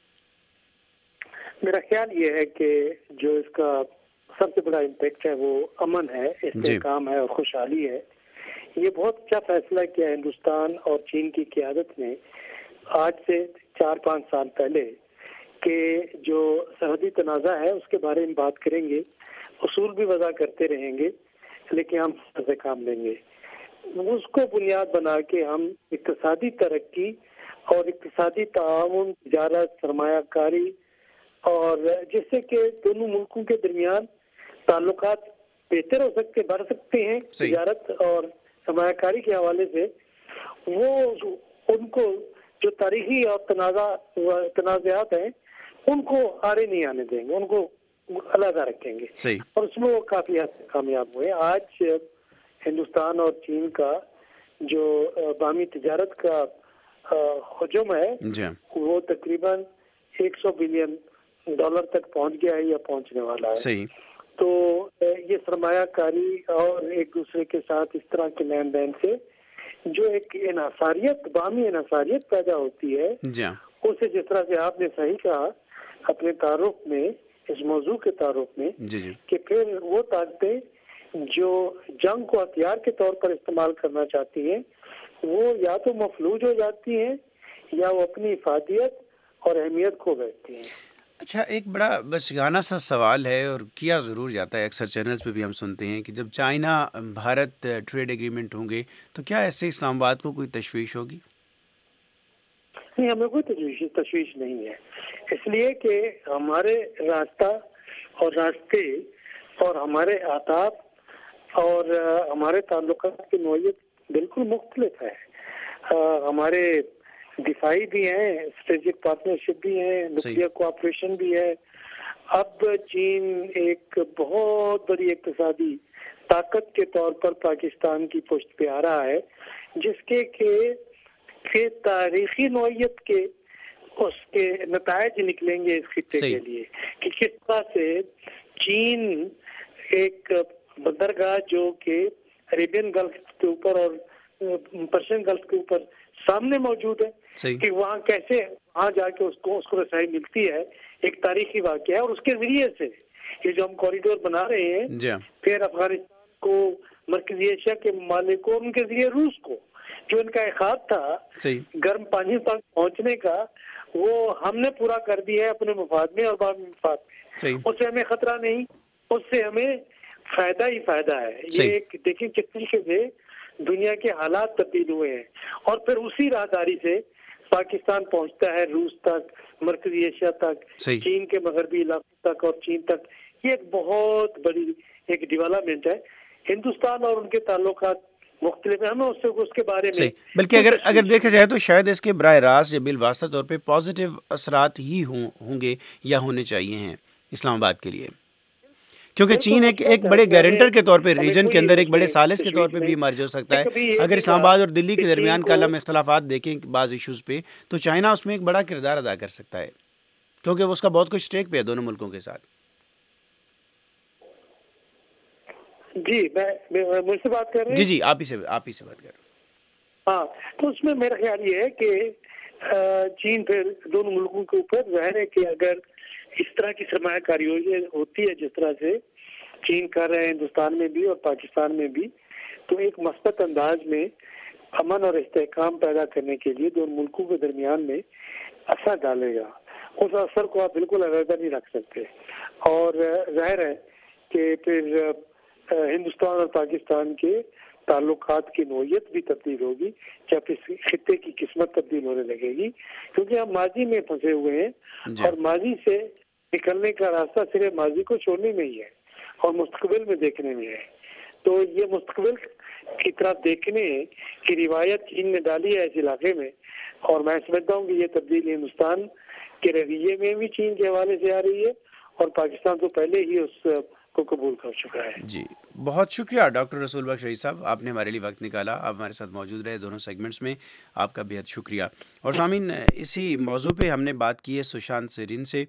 میرا خیال یہ ہے کہ جو اس کا سب سے بڑا امپیکٹ ہے وہ امن ہے، استحکام ہے اور خوشحالی ہے. یہ بہت اچھا فیصلہ کیا ہندوستان اور چین کی قیادت نے آج سے چار پانچ سال پہلے، کہ جو سرحدی تنازع ہے اس کے بارے میں بات کریں گے، اصول بھی وضع کرتے رہیں گے، لیکن ہم سے کام لیں گے. اس کو بنیاد بنا کے ہم اقتصادی ترقی اور اقتصادی تعاون، تجارت، سرمایہ کاری، اور جس سے کہ دونوں ملکوں کے درمیان تعلقات بہتر ہو سکتے، بڑھ سکتے ہیں تجارت اور سرمایہ کاری کے حوالے سے. وہ ان کو جو تاریخی اور تنازع تنازعات ہیں ان کو آڑے نہیں آنے دیں گے، ان کو علیحدہ رکھیں گے، اور اس میں وہ کافی حد تک کامیاب ہوئے. آج ہندوستان اور چین کا جو باہمی تجارت کا حجم ہے وہ تقریباً ایک سو بلین ڈالر تک پہنچ گیا ہے یا پہنچنے والا ہے. صحیح. تو یہ سرمایہ کاری اور ایک دوسرے کے ساتھ اس طرح کے لین دین سے جو ایک انحصاریت، باہمی انحصاریت پیدا ہوتی ہے، اسے جس طرح سے آپ نے صحیح کہا اپنے تعارف میں، اس موضوع کے تعارف میں، جی جی کہ پھر وہ طاقتیں جو جنگ کو ہتھیار کے طور پر استعمال کرنا چاہتی ہیں وہ یا تو مفلوج ہو جاتی ہیں یا وہ اپنی افادیت اور اہمیت کھو بیٹھتی ہیں. اچھا، ایک بڑا بچگانہ سا سوال ہے اور کیا ضرور جاتا ہے، اکثر چینلز پہ بھی ہم سنتے ہیں کہ جب چائنا بھارت ٹریڈ ایگریمنٹ ہوں گے تو کیا ایسے اسلام آباد کو کوئی تشویش ہوگی؟ نہیں، ہمیں کوئی تشویش تشویش نہیں ہے، اس لیے کہ ہمارے راستہ اور راستے اور ہمارے اہداف اور ہمارے تعلقات کی نوعیت بالکل مختلف ہے. ہمارے دفاعی بھی ہیں، اسٹریٹجک پارٹنرشپ بھی ہیں، نیوکلیئر کوآپریشن بھی ہے. اب چین ایک بہت بڑی اقتصادی طاقت کے طور پر پاکستان کی پشت پہ آ رہا ہے، جس کے کہ تاریخی نوعیت کے اس کے نتائج نکلیں گے اس خطے کے لیے، کہ کس طرح سے چین ایک بندرگاہ جو کہ عربین گلف کے اوپر اور پرشین گلف کے اوپر سامنے موجود ہے، کہ وہاں کیسے وہاں جا کے اس کو اس کو رسائی ملتی ہے، ایک تاریخی واقعہ ہے. اور اس کے ذریعے سے یہ جو ہم کوریڈور بنا رہے ہیں، پھر افغانستان کو، مرکزی ایشیا کے ممالک کو، ان کے ذریعے روس کو جو ان کا ایک خواب تھا گرم پانی تک پہنچنے کا، وہ ہم نے پورا کر دیا ہے اپنے مفاد میں اور باہمی مفاد میں. اس سے ہمیں خطرہ نہیں، اس سے ہمیں فائدہ ہی فائدہ ہے. یہ ایک دیکھیں کس طریقے سے دنیا کے حالات تبدیل ہوئے ہیں، اور پھر اسی راہداری سے پاکستان پہنچتا ہے روس تک، مرکزی ایشیا تک، چین کے مغربی علاقوں تک اور چین تک. یہ ایک بہت بڑی ایک ڈیولپمنٹ ہے. ہندوستان اور ان کے تعلقات مختلف ہے، ہمیں اس سے اس کے بارے میں صحیح، بلکہ اگر اگر دیکھا جائے تو شاید اس کے براہ راست یا بالواسطہ طور پہ پازیٹیو اثرات ہی ہوں ہوں گے یا ہونے چاہیے ہیں اسلام آباد کے لیے، کیونکہ چین ایک ایک بڑے گارنٹر کے طور پہ ریجن کے اندر ایک بڑے ثالث کے طور پہ بھی مرج ہو سکتا ہے۔ اگر اسلام آباد اور دلی کے درمیان کا ہم اختلافات دیکھیں بعض ایشوز پہ تو چائنا اس میں ایک بڑا کردار ادا کر سکتا ہے، کیونکہ وہ اس کا بہت کچھ اسٹیک پہ ہے دونوں ملکوں کے ساتھ۔ جی میں مجھ سے بات کر رہے ہیں؟ جی جی آپ ہی سے آپ ہی سے بات کر رہے ہیں۔ ہاں، تو اس میں میرا خیال یہ ہے کہ چین پھر دونوں ملکوں کے اوپر ظاہر ہے کہ اگر اس طرح کی سرمایہ کاری ہوتی ہے جس طرح سے چین کر رہے ہیں ہندوستان میں بھی اور پاکستان میں بھی، تو ایک مثبت انداز میں امن اور استحکام پیدا کرنے کے لیے دونوں ملکوں کے درمیان میں اثر ڈالے گا۔ اس اثر کو آپ بالکل علیحدہ نہیں رکھ سکتے، اور ظاہر ہے کہ پھر ہندوستان اور پاکستان کے تعلقات کی نوعیت بھی تبدیل ہوگی جب اس خطے کی قسمت تبدیل ہونے لگے گی، کیونکہ ہم ماضی میں پھنسے ہوئے ہیں اور ماضی سے نکلنے کا راستہ صرف ماضی کو چھوڑنے میں ہی ہے اور مستقبل میں دیکھنے میں ہے۔ تو یہ مستقبل کی طرف دیکھنے کی روایت چین نے ڈالی ہے اس علاقے میں، اور میں سمجھتا ہوں کہ یہ تبدیلی ہندوستان کے رویے میں بھی چین کے حوالے سے آ رہی ہے اور پاکستان تو پہلے ہی اس کو قبول کر چکا ہے۔ جی بہت شکریہ ڈاکٹر رسول بخش رئیس صاحب، آپ نے ہمارے لیے وقت نکالا، آپ ہمارے ساتھ موجود رہے دونوں سیگمنٹس میں، آپ کا بہت شکریہ۔ اور سامعین، اسی موضوع پہ ہم نے بات کی ہے سشانت سرین سے،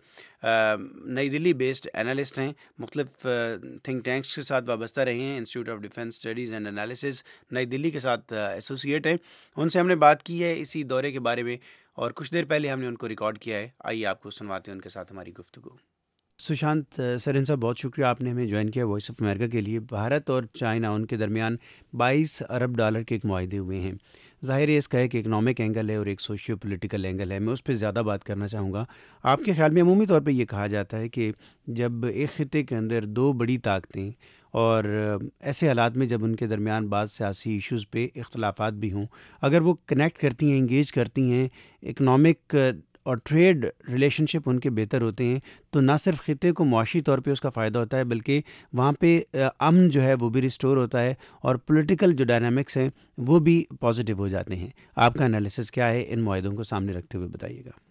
نئی دلی بیسڈ انالسٹ ہیں، مختلف تھنک ٹینکس کے ساتھ وابستہ رہے ہیں، institute of defence studies and analyses نئی دلی کے ساتھ ایسوسیٹ ہیں، ان سے ہم نے بات کی ہے اسی دورے کے بارے میں، اور کچھ دیر پہلے ہم نے ان کو ریکارڈ کیا ہے، آئیے آپ کو سنواتے ہیں ان کے ساتھ ہماری گفتگو۔ سشانت سرین صاحب، بہت شکریہ آپ نے ہمیں جوائن کیا وائس آف امریکہ کے لیے۔ بھارت اور چائنا ان کے درمیان بائیس ارب ڈالر کے ایک معاہدے ہوئے ہیں، ظاہر ہے اس کا ایک اکنامک اینگل ہے اور ایک سوشیو پولیٹیکل اینگل ہے، میں اس پہ زیادہ بات کرنا چاہوں گا۔ آپ کے خیال میں عمومی طور پہ یہ کہا جاتا ہے کہ جب ایک خطے کے اندر دو بڑی طاقتیں اور ایسے حالات میں جب ان کے درمیان بعض سیاسی ایشوز پہ اختلافات بھی ہوں، اگر وہ کنیکٹ کرتی ہیں، انگیج کرتی ہیں، اکنامک اور ٹریڈ ریلیشن شپ ان کے بہتر ہوتے ہیں، تو نہ صرف خطے کو معاشی طور پہ اس کا فائدہ ہوتا ہے بلکہ وہاں پہ امن جو ہے وہ بھی ریسٹور ہوتا ہے اور پولیٹیکل جو ڈائنامکس ہیں وہ بھی پازیٹیو ہو جاتے ہیں۔ آپ کا انالیسس کیا ہے ان معاہدوں کو سامنے رکھتے ہوئے، بتائیے گا۔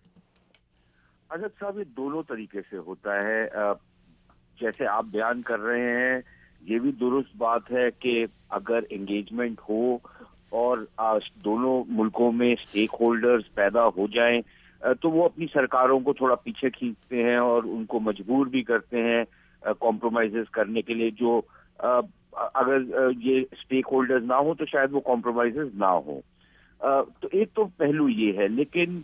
حضرت صاحب، یہ دونوں طریقے سے ہوتا ہے، جیسے آپ بیان کر رہے ہیں یہ بھی درست بات ہے کہ اگر انگیجمنٹ ہو اور دونوں ملکوں میں اسٹیک ہولڈرز پیدا ہو جائیں تو وہ اپنی سرکاروں کو تھوڑا پیچھے کھینچتے ہیں اور ان کو مجبور بھی کرتے ہیں کمپرومائزز کرنے کے لیے، جو اگر یہ اسٹیک ہولڈرز نہ ہوں تو شاید وہ کمپرومائزز نہ ہوں۔ تو ایک تو پہلو یہ ہے، لیکن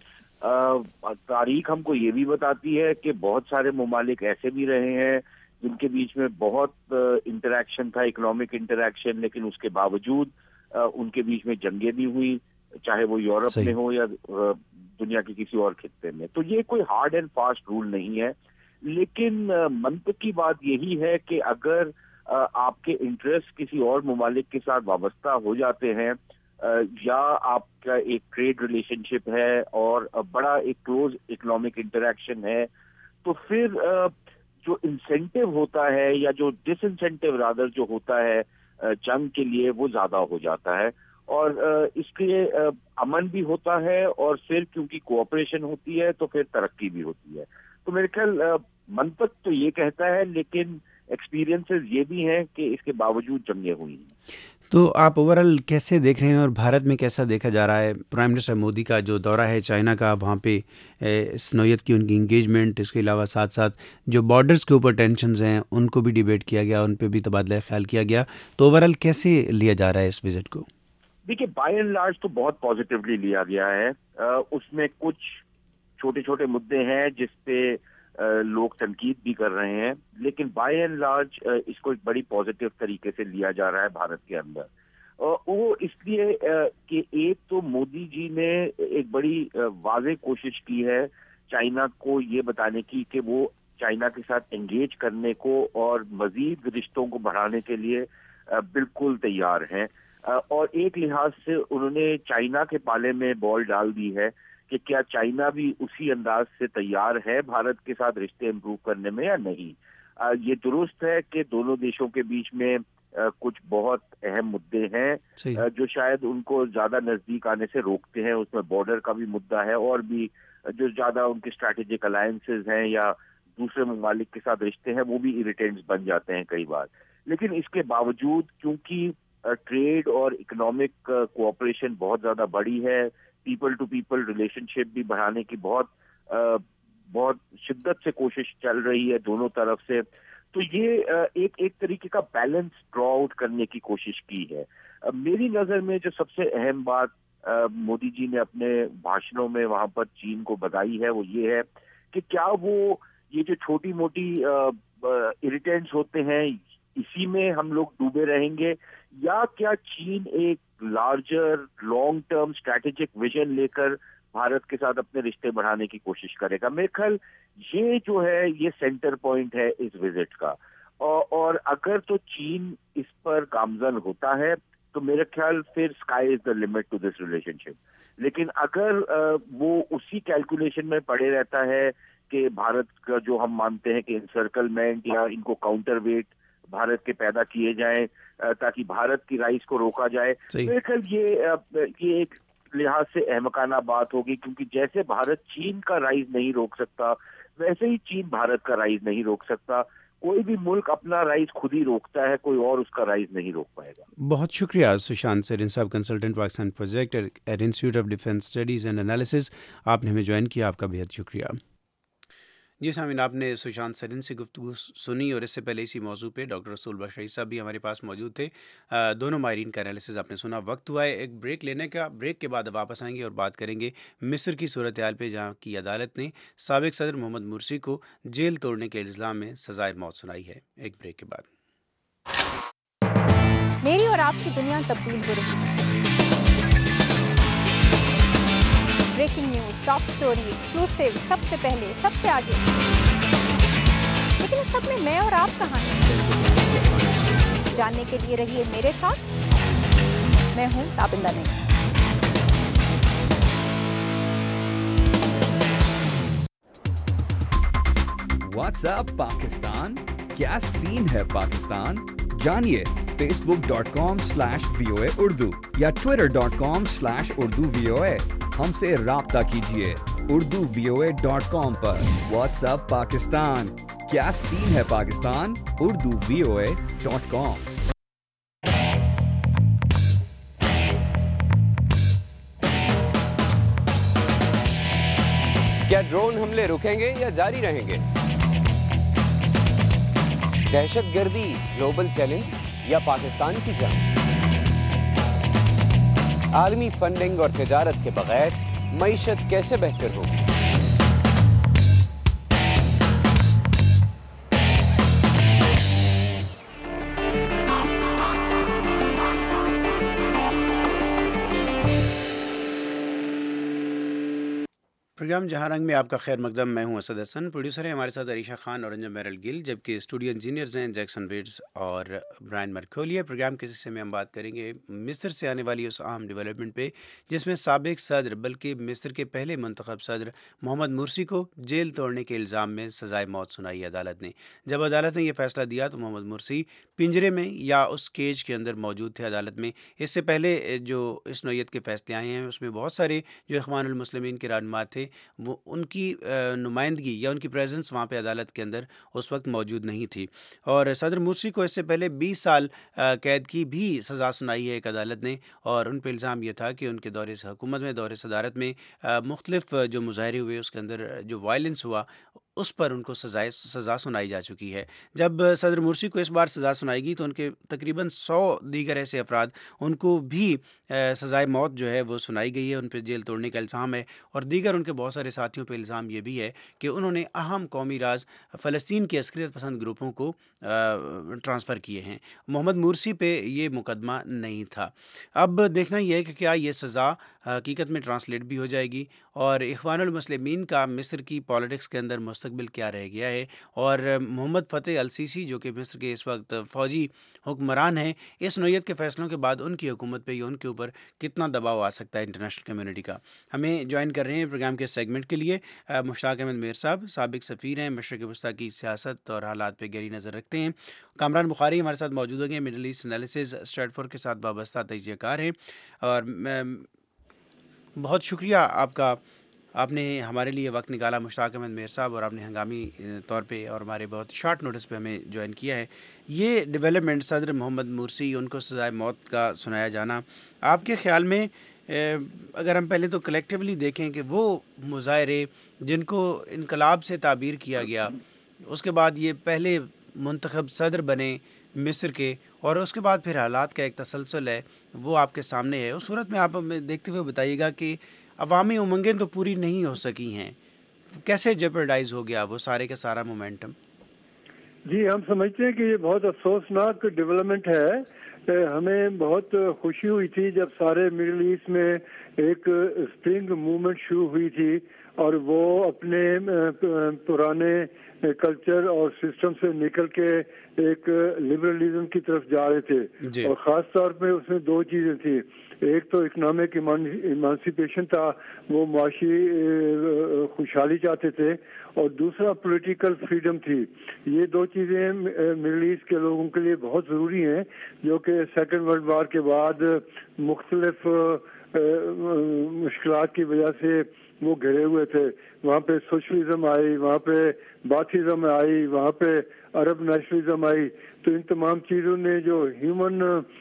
تاریخ ہم کو یہ بھی بتاتی ہے کہ بہت سارے ممالک ایسے بھی رہے ہیں جن کے بیچ میں بہت انٹریکشن تھا، اکنامک انٹریکشن، لیکن اس کے باوجود ان کے بیچ میں جنگیں بھی ہوئی، چاہے وہ یورپ میں ہو یا دنیا کے کسی اور خطے میں۔ تو یہ کوئی ہارڈ اینڈ فاسٹ رول نہیں ہے، لیکن منطق کی بات یہی ہے کہ اگر آپ کے انٹرسٹ کسی اور ممالک کے ساتھ وابستہ ہو جاتے ہیں یا آپ کا ایک ٹریڈ ریلیشن شپ ہے اور بڑا ایک کلوز اکنامک انٹریکشن ہے، تو پھر جو انسینٹیو ہوتا ہے یا جو ڈس انسینٹیو رادر جو ہوتا ہے جنگ کے لیے وہ زیادہ ہو جاتا ہے، اور اس کے امن بھی ہوتا ہے، اور پھر کیونکہ کوآپریشن ہوتی ہے تو پھر ترقی بھی ہوتی ہے۔ تو میرے خیال منطق تو یہ کہتا ہے، لیکن ایکسپیرینسز یہ بھی ہیں کہ اس کے باوجود جنگیں ہوئی ہیں۔ تو آپ اوورال کیسے دیکھ رہے ہیں اور بھارت میں کیسا دیکھا جا رہا ہے؟ پرائم منسٹر مودی کا جو دورہ ہے چائنا کا، وہاں پہ اس نوعیت کی ان کی انگیجمنٹ، اس کے علاوہ ساتھ ساتھ جو بارڈرز کے اوپر ٹینشنز ہیں ان کو بھی ڈیبیٹ کیا گیا، ان پہ بھی تبادلہ خیال کیا گیا، تو اوورال کیسے لیا جا رہا ہے اس وزٹ کو؟ دیکھیے، بائی اینڈ لارج تو بہت پازیٹیولی لیا گیا ہے۔ اس میں کچھ چھوٹے چھوٹے مدے ہیں جس پہ لوگ تنقید بھی کر رہے ہیں، لیکن بائی اینڈ لارج اس کو ایک بڑی پازیٹیو طریقے سے لیا جا رہا ہے بھارت کے اندر۔ وہ اس لیے کہ ایک تو مودی جی نے ایک بڑی واضح کوشش کی ہے چائنا کو یہ بتانے کی کہ وہ چائنا کے ساتھ انگیج کرنے کو اور مزید رشتوں کو بڑھانے کے لیے بالکل تیار ہیں، اور ایک لحاظ سے انہوں نے چائنا کے پالے میں بال ڈال دی ہے کہ کیا چائنا بھی اسی انداز سے تیار ہے بھارت کے ساتھ رشتے امپروو کرنے میں یا نہیں۔ یہ درست ہے کہ دونوں دیشوں کے بیچ میں کچھ بہت اہم مدعے ہیں جو شاید ان کو زیادہ نزدیک آنے سے روکتے ہیں. اس میں بارڈر کا بھی مدعا ہے اور بھی جو زیادہ ان کے اسٹریٹجک الائنسز ہیں یا دوسرے ممالک کے ساتھ رشتے ہیں وہ بھی اریٹینٹس بن جاتے ہیں کئی بار. لیکن اس کے باوجود کیونکہ ٹریڈ اور اکنامک کوآپریشن بہت زیادہ بڑی ہے, people to people relationship بھی بڑھانے کی بہت بہت شدت سے کوشش چل رہی ہے دونوں طرف سے, تو یہ ایک ایک طریقے کا بیلنس ڈرا آؤٹ کرنے کی کوشش کی ہے. میری نظر میں جو سب سے اہم بات مودی جی نے اپنے بھاشنوں میں وہاں پر چین کو بتائی ہے وہ یہ ہے کہ کیا وہ یہ جو چھوٹی موٹی اریٹینٹس ہوتے ہیں اسی میں ہم لوگ ڈوبے رہیں گے, یا کیا چین ایک larger long term strategic vision لے کر بھارت کے ساتھ اپنے رشتے بڑھانے کی کوشش کرے گا. میرے خیال یہ جو ہے یہ سینٹر پوائنٹ ہے اس وزٹ کا, اور اگر تو چین اس پر گامزن ہوتا ہے تو میرے خیال پھر sky is the limit to this relationship. لیکن اگر وہ اسی کیلکولیشن میں پڑے رہتا ہے کہ بھارت کا جو ہم مانتے ہیں کہ انسرکلمنٹ یا ان کو کاؤنٹر ویٹ بھارت کے پیدا کیے جائیں تاکہ بھارت کی رائز کو روکا جائے, میرے خیال یہ یہ ایک لحاظ سے احمقانہ بات ہوگی, کیونکہ جیسے بھارت چین کا رائز نہیں روک سکتا ویسے ہی چین بھارت کا رائز نہیں روک سکتا. کوئی بھی ملک اپنا رائز خود ہی روکتا ہے, کوئی اور اس کا رائز نہیں روک پائے گا. بہت شکریہ سشانت سرن صاحب, consultant Pakistan project at institute of defence studies and analyses. آپ نے ہمیں جوائن کیا, آپ کا بہت شکریہ. جی سامعین, آپ نے سشانت سرن سے گفتگو سنی, اور اس سے پہلے اسی موضوع پہ ڈاکٹر رسول بخش رئیس صاحب بھی ہمارے پاس موجود تھے. دونوں ماہرین کا انالیسز آپ نے سنا. وقت ہوا ہے ایک بریک لینے کا. بریک کے بعد واپس آئیں گے اور بات کریں گے مصر کی صورتحال پہ, جہاں کی عدالت نے سابق صدر محمد مرسی کو جیل توڑنے کے الزام میں سزائے موت سنائی ہے. ایک بریک کے بعد. میری اور آپ کی دنیا تبدیل ہو رہی ہے. Breaking news, top story, exclusive, سب سے پہلے, سب سے آگے. لیکن اس سب میں میں اور آپ کہاں ہیں؟ جاننے کے لیے رہیے میرے ساتھ. میں ہوں تابندہ نہیں. واٹس ایپ پاکستان, کیا سین ہے پاکستان؟ جانیے Facebook dot com slash V O A Urdu یا Twitter dot com slash Urdu V O A. ہم سے رابطہ کیجیے Urdu V O A dot com پر. واٹس ایپ پاکستان, کیا سین ہے Pakistan? Urdu V O A dot com. کیا ڈرون حملے رکیں گے یا جاری رہیں گے؟ دہشت گردی گلوبل چیلنج یا پاکستان کی جنگ؟ عالمی فنڈنگ اور تجارت کے بغیر معیشت کیسے بہتر ہوگی؟ پروگرام جہاں رنگ میں آپ کا خیر مقدم. میں ہوں اسد حسن. پروڈیوسر ہیں ہمارے ساتھ عریشہ خان اور انجم میرل گل, جبکہ اسٹوڈیو انجینئرز ہیں جیکسن ویڈز اور برائن مرکولیے. پروگرام کے حصے میں ہم بات کریں گے مصر سے آنے والی اس اہم ڈیولپمنٹ پہ, جس میں سابق صدر بلکہ مصر کے پہلے منتخب صدر محمد مرسی کو جیل توڑنے کے الزام میں سزائے موت سنائی عدالت نے. جب عدالت نے یہ فیصلہ دیا تو محمد مرسی پنجرے میں یا اس کیج کے اندر موجود تھے عدالت میں. اس سے پہلے جو اس نوعیت کے فیصلے آئے ہیں اس میں بہت سارے جو اخوان المسلمین کے رہنما تھے وہ ان کی نمائندگی یا ان کی پریزنس وہاں پہ عدالت کے اندر اس وقت موجود نہیں تھی. اور صدر مرسی کو اس سے پہلے بیس سال قید کی بھی سزا سنائی ہے ایک عدالت نے, اور ان پہ الزام یہ تھا کہ ان کے دور حکومت میں, دور صدارت میں مختلف جو مظاہرے ہوئے اس کے اندر جو وائلنس ہوا اس پر ان کو سزائے سزا سنائی جا چکی ہے. جب صدر مرسی کو اس بار سزا سنائے گی تو ان کے تقریباً سو دیگر ایسے افراد ان کو بھی سزائے موت جو ہے وہ سنائی گئی ہے. ان پہ جیل توڑنے کا الزام ہے, اور دیگر ان کے بہت سارے ساتھیوں پہ الزام یہ بھی ہے کہ انہوں نے اہم قومی راز فلسطین کے عسکریت پسند گروپوں کو ٹرانسفر کیے ہیں. محمد مرسی پہ یہ مقدمہ نہیں تھا. اب دیکھنا یہ ہے کہ کیا یہ سزا حقیقت میں ٹرانسلیٹ بھی ہو جائے گی, اور اخوان المسلمین کا مصر کی پالیٹکس کے اندر مستقل مستقبل کیا رہ گیا ہے، اور محمد فتح السیسی جو کہ مصر کے اس وقت فوجی حکمران ہیں، اس نوعیت کے فیصلوں کے بعد ان کی حکومت پہ یا ان کے اوپر کتنا دباؤ آ سکتا ہے انٹرنیشنل کمیونٹی کا۔ ہمیں جوائن کر رہے ہیں پروگرام کے سیگمنٹ کے لیے مشتاق احمد میر صاحب، سابق سفیر ہیں، مشرق وسطیٰ کی سیاست اور حالات پہ گہری نظر رکھتے ہیں۔ کامران بخاری ہمارے ساتھ موجود ہیں، مڈل ایسٹ انالیسز اسٹریٹفورڈ کے ساتھ وابستہ تجزیہ کار ہیں، اور بہت شکریہ آپ کا، آپ نے ہمارے لیے وقت نکالا مشتاق احمد میر صاحب، اور آپ نے ہنگامی طور پہ اور ہمارے بہت شارٹ نوٹس پہ ہمیں جوائن کیا ہے۔ یہ ڈیولپمنٹ صدر محمد مرسی ان کو سزائے موت کا سنایا جانا، آپ کے خیال میں اگر ہم پہلے تو کلیکٹیولی دیکھیں کہ وہ مظاہرے جن کو انقلاب سے تعبیر کیا گیا، اس کے بعد یہ پہلے منتخب صدر بنے مصر کے، اور اس کے بعد پھر حالات کا ایک تسلسل ہے وہ آپ کے سامنے ہے، اس صورت میں آپ ہمیں دیکھتے ہوئے بتائیے گا کہ عوامی امنگیں تو پوری نہیں ہو سکی ہیں، کیسے جیپرڈائز ہو گیا وہ سارے کا سارا مومنٹم؟ جی ہم سمجھتے ہیں کہ یہ بہت افسوسناک ڈیولپمنٹ ہے۔ ہمیں بہت خوشی ہوئی تھی جب سارے مڈل ایسٹ میں ایک اسپرنگ موومنٹ شروع ہوئی تھی، اور وہ اپنے پرانے کلچر اور سسٹم سے نکل کے ایک لبرلزم کی طرف جا رہے تھے، جی. اور خاص طور پہ اس میں دو چیزیں تھیں، ایک تو اکنامک ایمانسیپیشن تھا، وہ معاشی خوشحالی چاہتے تھے، اور دوسرا پولیٹیکل فریڈم تھی۔ یہ دو چیزیں مڈل ایسٹ کے لوگوں کے لیے بہت ضروری ہیں، جو کہ سیکنڈ ورلڈ وار کے بعد مختلف مشکلات کی وجہ سے وہ گھرے ہوئے تھے۔ وہاں پہ سوشلزم آئی، وہاں پہ باتھزم آئی، وہاں پہ عرب نیشنلزم آئی، تو ان تمام چیزوں نے جو ہیومن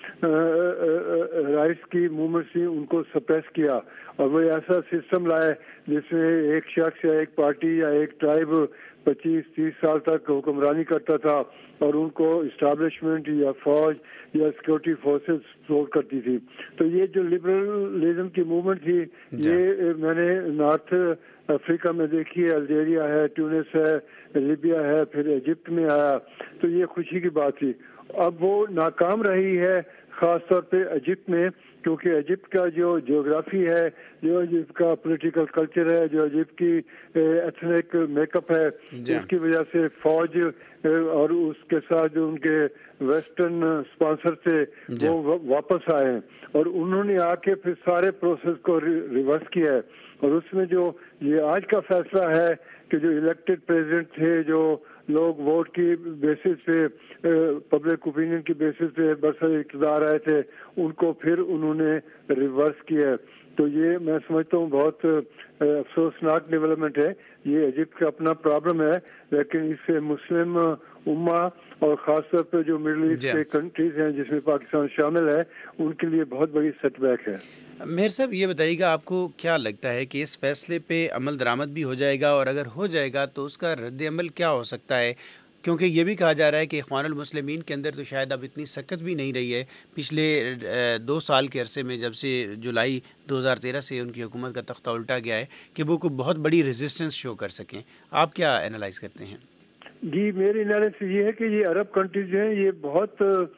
رائٹس کی موومنٹ تھی ان کو سپریس کیا، اور وہ ایسا سسٹم لائے جس میں ایک شخص یا ایک پارٹی یا ایک ٹرائب پچیس تیس سال تک حکمرانی کرتا تھا، اور ان کو اسٹیبلشمنٹ یا فوج یا سیکورٹی فورسز سپورٹ کرتی تھی۔ تو یہ جو لبرلزم کی موومنٹ تھی، یہ میں نے نارتھ افریقہ میں دیکھی ہے، الجیریا ہے، ٹیونس ہے، لیبیا ہے، پھر ایجپٹ میں آیا، تو یہ خوشی کی بات تھی۔ اب وہ ناکام رہی ہے خاص طور پہ ایجپٹ میں، کیونکہ ایجپٹ کا جو جیوگرافی ہے، جو ایجپٹ کا پولیٹیکل کلچر ہے، جو ایجپٹ کی ایتھنک میک اپ ہے، اس کی وجہ سے فوج اور اس کے ساتھ جو ان کے ویسٹرن اسپانسر تھے وہ واپس آئے ہیں، اور انہوں نے آ کے پھر سارے پروسیس کو ریورس کیا ہے۔ اور اس میں جو یہ آج کا فیصلہ ہے کہ جو الیکٹڈ پریزیڈنٹ تھے، جو لوگ ووٹ کی بیسس پہ، پبلک اوپینین کی بیسس پہ برسر اقتدار آئے تھے، ان کو پھر انہوں نے ریورس کیا ہے۔ تو یہ میں سمجھتا ہوں بہت افسوسناک ڈیولپمنٹ ہے۔ یہ ایجپٹ کا اپنا پرابلم ہے، لیکن اس سے مسلم امہ اور خاص طور پہ جو مڈل ایسٹ کے کنٹریز ہیں جس میں پاکستان شامل ہے، ان کے لیے بہت بڑی سیٹ بیک ہے۔ میر صاحب یہ بتائیے گا، آپ کو کیا لگتا ہے کہ اس فیصلے پہ عمل درآمد بھی ہو جائے گا، اور اگر ہو جائے گا تو اس کا رد عمل کیا ہو سکتا ہے؟ کیونکہ یہ بھی کہا جا رہا ہے کہ اخوان المسلمین کے اندر تو شاید اب اتنی سکت بھی نہیں رہی ہے پچھلے دو سال کے عرصے میں، جب سے جولائی دو ہزار تیرہ سے ان کی حکومت کا تختہ الٹا گیا ہے، کہ وہ کوئی بہت بڑی ریزسٹنس شو کر سکیں۔ آپ کیا اینالائز کرتے ہیں؟ جی میری انالیسس یہ ہے کہ یہ عرب کنٹریز ہیں، یہ بہت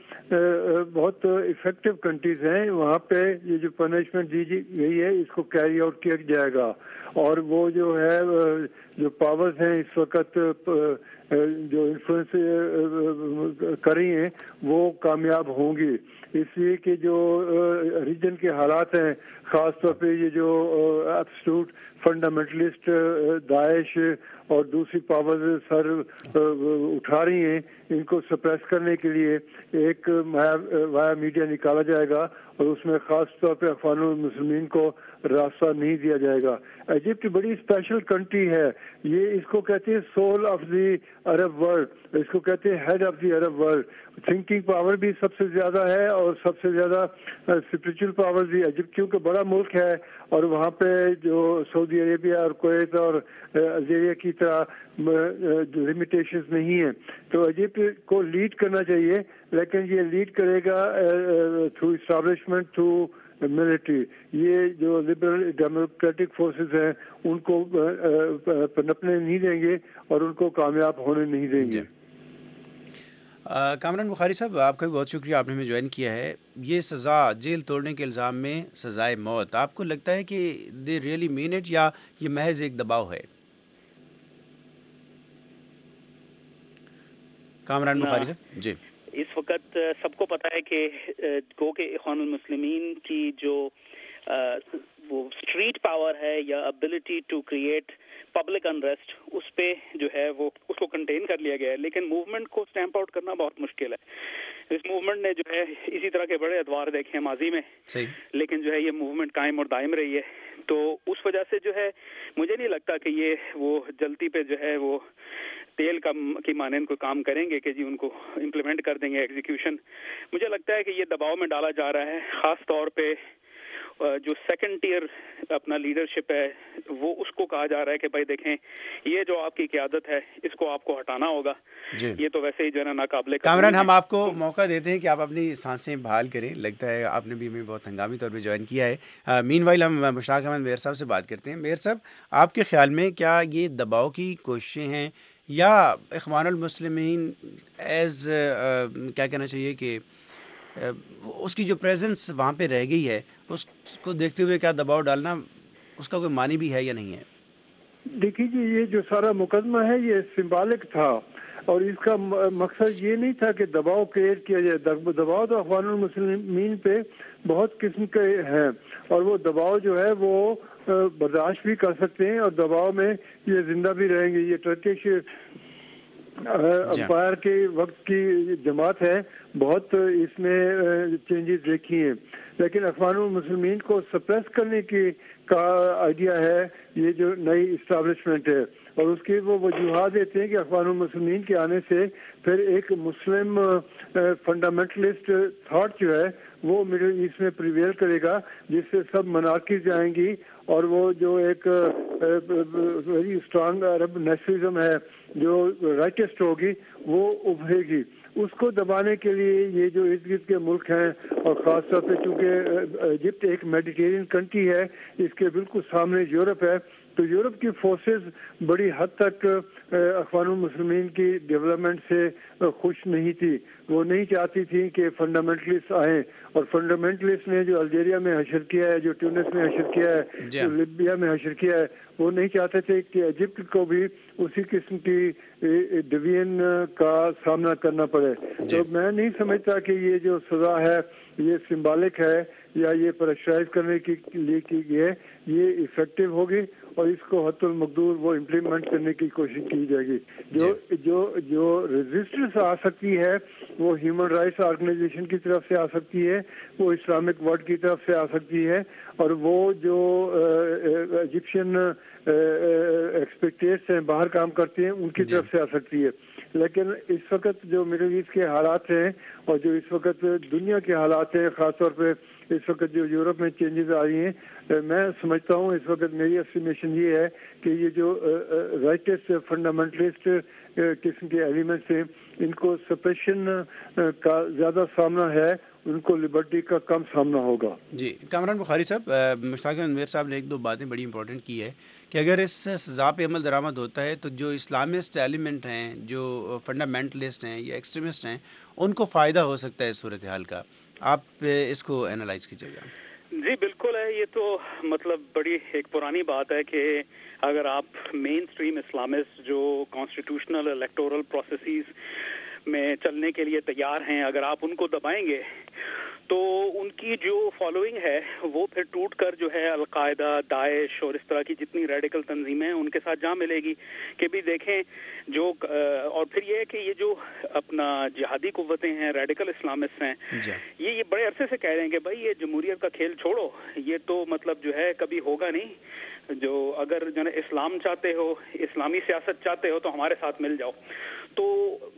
بہت افیکٹو کنٹریز ہیں، وہاں پہ یہ جو پنشمنٹ دی گئی ہے اس کو کیری آؤٹ کیا جائے گا، اور وہ جو ہے جو پاورز ہیں اس وقت جو انفلوئنس کر رہی ہیں وہ کامیاب ہوں گی، اس لیے کہ جو ریجن کے حالات ہیں، خاص طور پہ یہ جو ایبسولوٹ فنڈامنٹلسٹ داعش اور دوسری پاورز سر اٹھا رہی ہیں، ان کو سپریس کرنے کے لیے ایک وایا میڈیا نکالا جائے گا، اور اس میں خاص طور پہ اخوان المسلمین کو راستہ نہیں دیا جائے گا۔ ایجپٹ بڑی اسپیشل کنٹری ہے، یہ اس کو کہتے ہیں soul of the Arab world, اس کو کہتے ہیں head of the Arab world. Thinking power بھی سب سے زیادہ ہے، اور سب سے زیادہ اسپریچل پاور بھی۔ ایجپٹ کیونکہ بڑا ملک ہے، اور وہاں پہ جو سعودی عربیہ اور کویت اور الجیریا کی طرح لمیٹیشنز نہیں ہیں، تو ایجپٹ کو لیڈ کرنا چاہیے، لیکن یہ لیڈ کرے گا تھرو اسٹیبلشمنٹ، تھرو ملٹری۔ یہ جو لبرل ڈیموکریٹک فورسز ہیں ان کو پنپنے نہیں دیں گے اور ان کو کامیاب ہونے نہیں دیں گے۔ کامران بخاری صاحب، آپ کا بھی بہت شکریہ، آپ نے ہمیں جوائن کیا ہے۔ یہ سزا جیل توڑنے کے الزام میں سزائے موت، آپ کو لگتا ہے کہ دے ریئلی مین اٹ، یا یہ محض ایک دباؤ ہے؟ کامران بخاری صاحب جی. اس وقت سب کو پتا ہے کہ گو کہ اخوان المسلمین کی جو وہ اسٹریٹ پاور ہے یا ability to create public interest اس پہ جو ہے وہ اس کو کنٹین کر لیا گیا ہے، لیکن موومنٹ کو اسٹیمپ آؤٹ کرنا بہت مشکل ہے. اس موومنٹ نے جو ہے اسی طرح کے بڑے ادوار دیکھے ہیں ماضی میں، لیکن جو ہے یہ موومنٹ قائم اور دائم رہی ہے. تو اس وجہ سے جو ہے مجھے نہیں لگتا کہ یہ وہ جلدی پہ جو ہے وہ تیل کا کی مانند کوئی کام کریں گے کہ جی ان کو امپلیمنٹ کر دیں گے ایگزیکیوشن. مجھے لگتا ہے کہ یہ دباؤ میں ڈالا جا رہا ہے، خاص طور پہ جو سیکنڈ ٹیئر اپنا لیڈرشپ ہے وہ اس کو کہا جا رہا ہے کہ بھائی دیکھیں یہ جو آپ کی قیادت ہے اس کو آپ کو ہٹانا ہوگا. جی. یہ تو ویسے ہی جو ہے نا ناقابل. کامران ہم آپ کو موقع دیتے ہیں کہ آپ اپنی سانسیں بحال کریں، لگتا ہے آپ نے بھی ہمیں بہت ہنگامی طور پہ جوائن کیا ہے. مین وائل ہم مشتاق احمد میئر صاحب سے بات کرتے ہیں. میئر صاحب آپ کے خیال میں کیا یہ دباؤ کی کوششیں ہیں یا اخوان المسلمین ایز کیا کہنا چاہیے کہ اس کی جو پریزنس وہاں پہ رہ گئی ہے اس کو دیکھتے ہوئے کیا دباؤ ڈالنا اس کا کوئی معنی بھی ہے یا نہیں ہے؟ دیکھیے جی یہ جو سارا مقدمہ ہے یہ سمبالک تھا اور اس کا مقصد یہ نہیں تھا کہ دباؤ کریٹ کیا جائے. دباؤ تو اخوان المسلمین پہ بہت قسم کے ہیں اور وہ دباؤ جو ہے وہ برداشت بھی کر سکتے ہیں اور دباؤ میں یہ زندہ بھی رہیں گے. یہ ٹرکش امپائر کے وقت کی جماعت ہے، بہت اس میں چینجز دیکھی ہیں، لیکن اخوان المسلمین کو سپریس کرنے کی کا آئیڈیا ہے یہ جو نئی اسٹیبلشمنٹ ہے اور اس کی وہ وجوہات دیتے ہیں کہ اخوان المسلمین کے آنے سے پھر ایک مسلم فنڈامنٹلسٹ تھاٹ جو ہے وہ مڈل ایسٹ میں پریویل کرے گا جس سے سب منارکیز جائیں گی اور وہ جو ایک ویری اسٹرانگ عرب نیشنلزم ہے جو رائٹسٹ ہوگی وہ ابھرے گی. اس کو دبانے کے لیے یہ جو ارد گرد کے ملک ہیں اور خاص طور پہ چونکہ ایجپٹ ایک میڈیٹرین کنٹری ہے اس کے بالکل سامنے یورپ ہے تو یورپ کی فورسز بڑی حد تک اخوان المسلمین کی ڈیولپمنٹ سے خوش نہیں تھی. وہ نہیں چاہتی تھی کہ فنڈامنٹلسٹ آئیں اور فنڈامنٹلسٹ نے جو الجیریا میں حشر کیا ہے، جو ٹیونس میں حشر کیا ہے، جو لیبیا میں حشر کیا ہے، وہ نہیں چاہتے تھے کہ ایجپٹ کو بھی اسی قسم کی ڈویژن کا سامنا کرنا پڑے. تو میں نہیں سمجھتا کہ یہ جو سزا ہے یہ سمبالک ہے یا یہ پریشرائز کرنے کے لیے کی گئی ہے، یہ افیکٹو ہوگی اور اس کو حت المقدور وہ امپلیمنٹ کرنے کی کوشش کی جائے گی. جو جو جو ریزسٹنس آ سکتی ہے وہ ہیومن رائٹس آرگنائزیشن کی طرف سے آ سکتی ہے، وہ اسلامک ورلڈ کی طرف سے آ سکتی ہے اور وہ جو ایجپشین ایکسپیکٹیٹس ہیں باہر کام کرتے ہیں ان کی طرف سے آ سکتی ہے. لیکن اس وقت جو مڈل ایسٹ کے حالات ہیں اور جو اس وقت دنیا کے حالات ہیں، خاص طور پہ اس وقت جو یورپ میں چینجز آ رہی ہیں، میں سمجھتا ہوں اس وقت میری اسٹیمیشن یہ ہے کہ یہ جو رائٹسٹ فنڈامنٹلسٹ قسم کے ایلیمنٹس ہیں ان کو سپریشن کا زیادہ سامنا ہے، ان کو لبرٹی کا کم سامنا ہوگا. جی کامران بخاری صاحب، مشتاق احمد میئر صاحب نے ایک دو باتیں بڑی امپورٹنٹ کی ہے کہ اگر اس سزا پہ عمل درآمد ہوتا ہے تو جو اسلامسٹ ایلیمنٹ ہیں، جو فنڈامنٹلسٹ ہیں یا ایکسٹریمسٹ ہیں، ان کو فائدہ ہو سکتا ہے اس صورتحال کا. آپ اس کو اینالائز کیجیے گا. جی بالکل ہے، یہ تو مطلب بڑی ایک پرانی بات ہے کہ اگر آپ مین اسٹریم اسلامسٹ جو کانسٹیٹیوشنل الیکٹورل پروسیسز میں چلنے کے لیے تیار ہیں، اگر آپ ان کو دبائیں گے تو ان کی جو فالوئنگ ہے وہ پھر ٹوٹ کر جو ہے القاعدہ، داعش اور اس طرح کی جتنی ریڈیکل تنظیمیں ہیں ان کے ساتھ جا ملے گی کہ بھی دیکھیں جو. اور پھر یہ ہے کہ یہ جو اپنا جہادی قوتیں ہیں، ریڈیکل اسلامسٹ ہیں، یہ یہ بڑے عرصے سے کہہ رہے ہیں کہ بھائی یہ جمہوریت کا کھیل چھوڑو، یہ تو مطلب جو ہے کبھی ہوگا نہیں. جو اگر جو ہے اسلام چاہتے ہو، اسلامی سیاست چاہتے ہو تو ہمارے ساتھ مل جاؤ. تو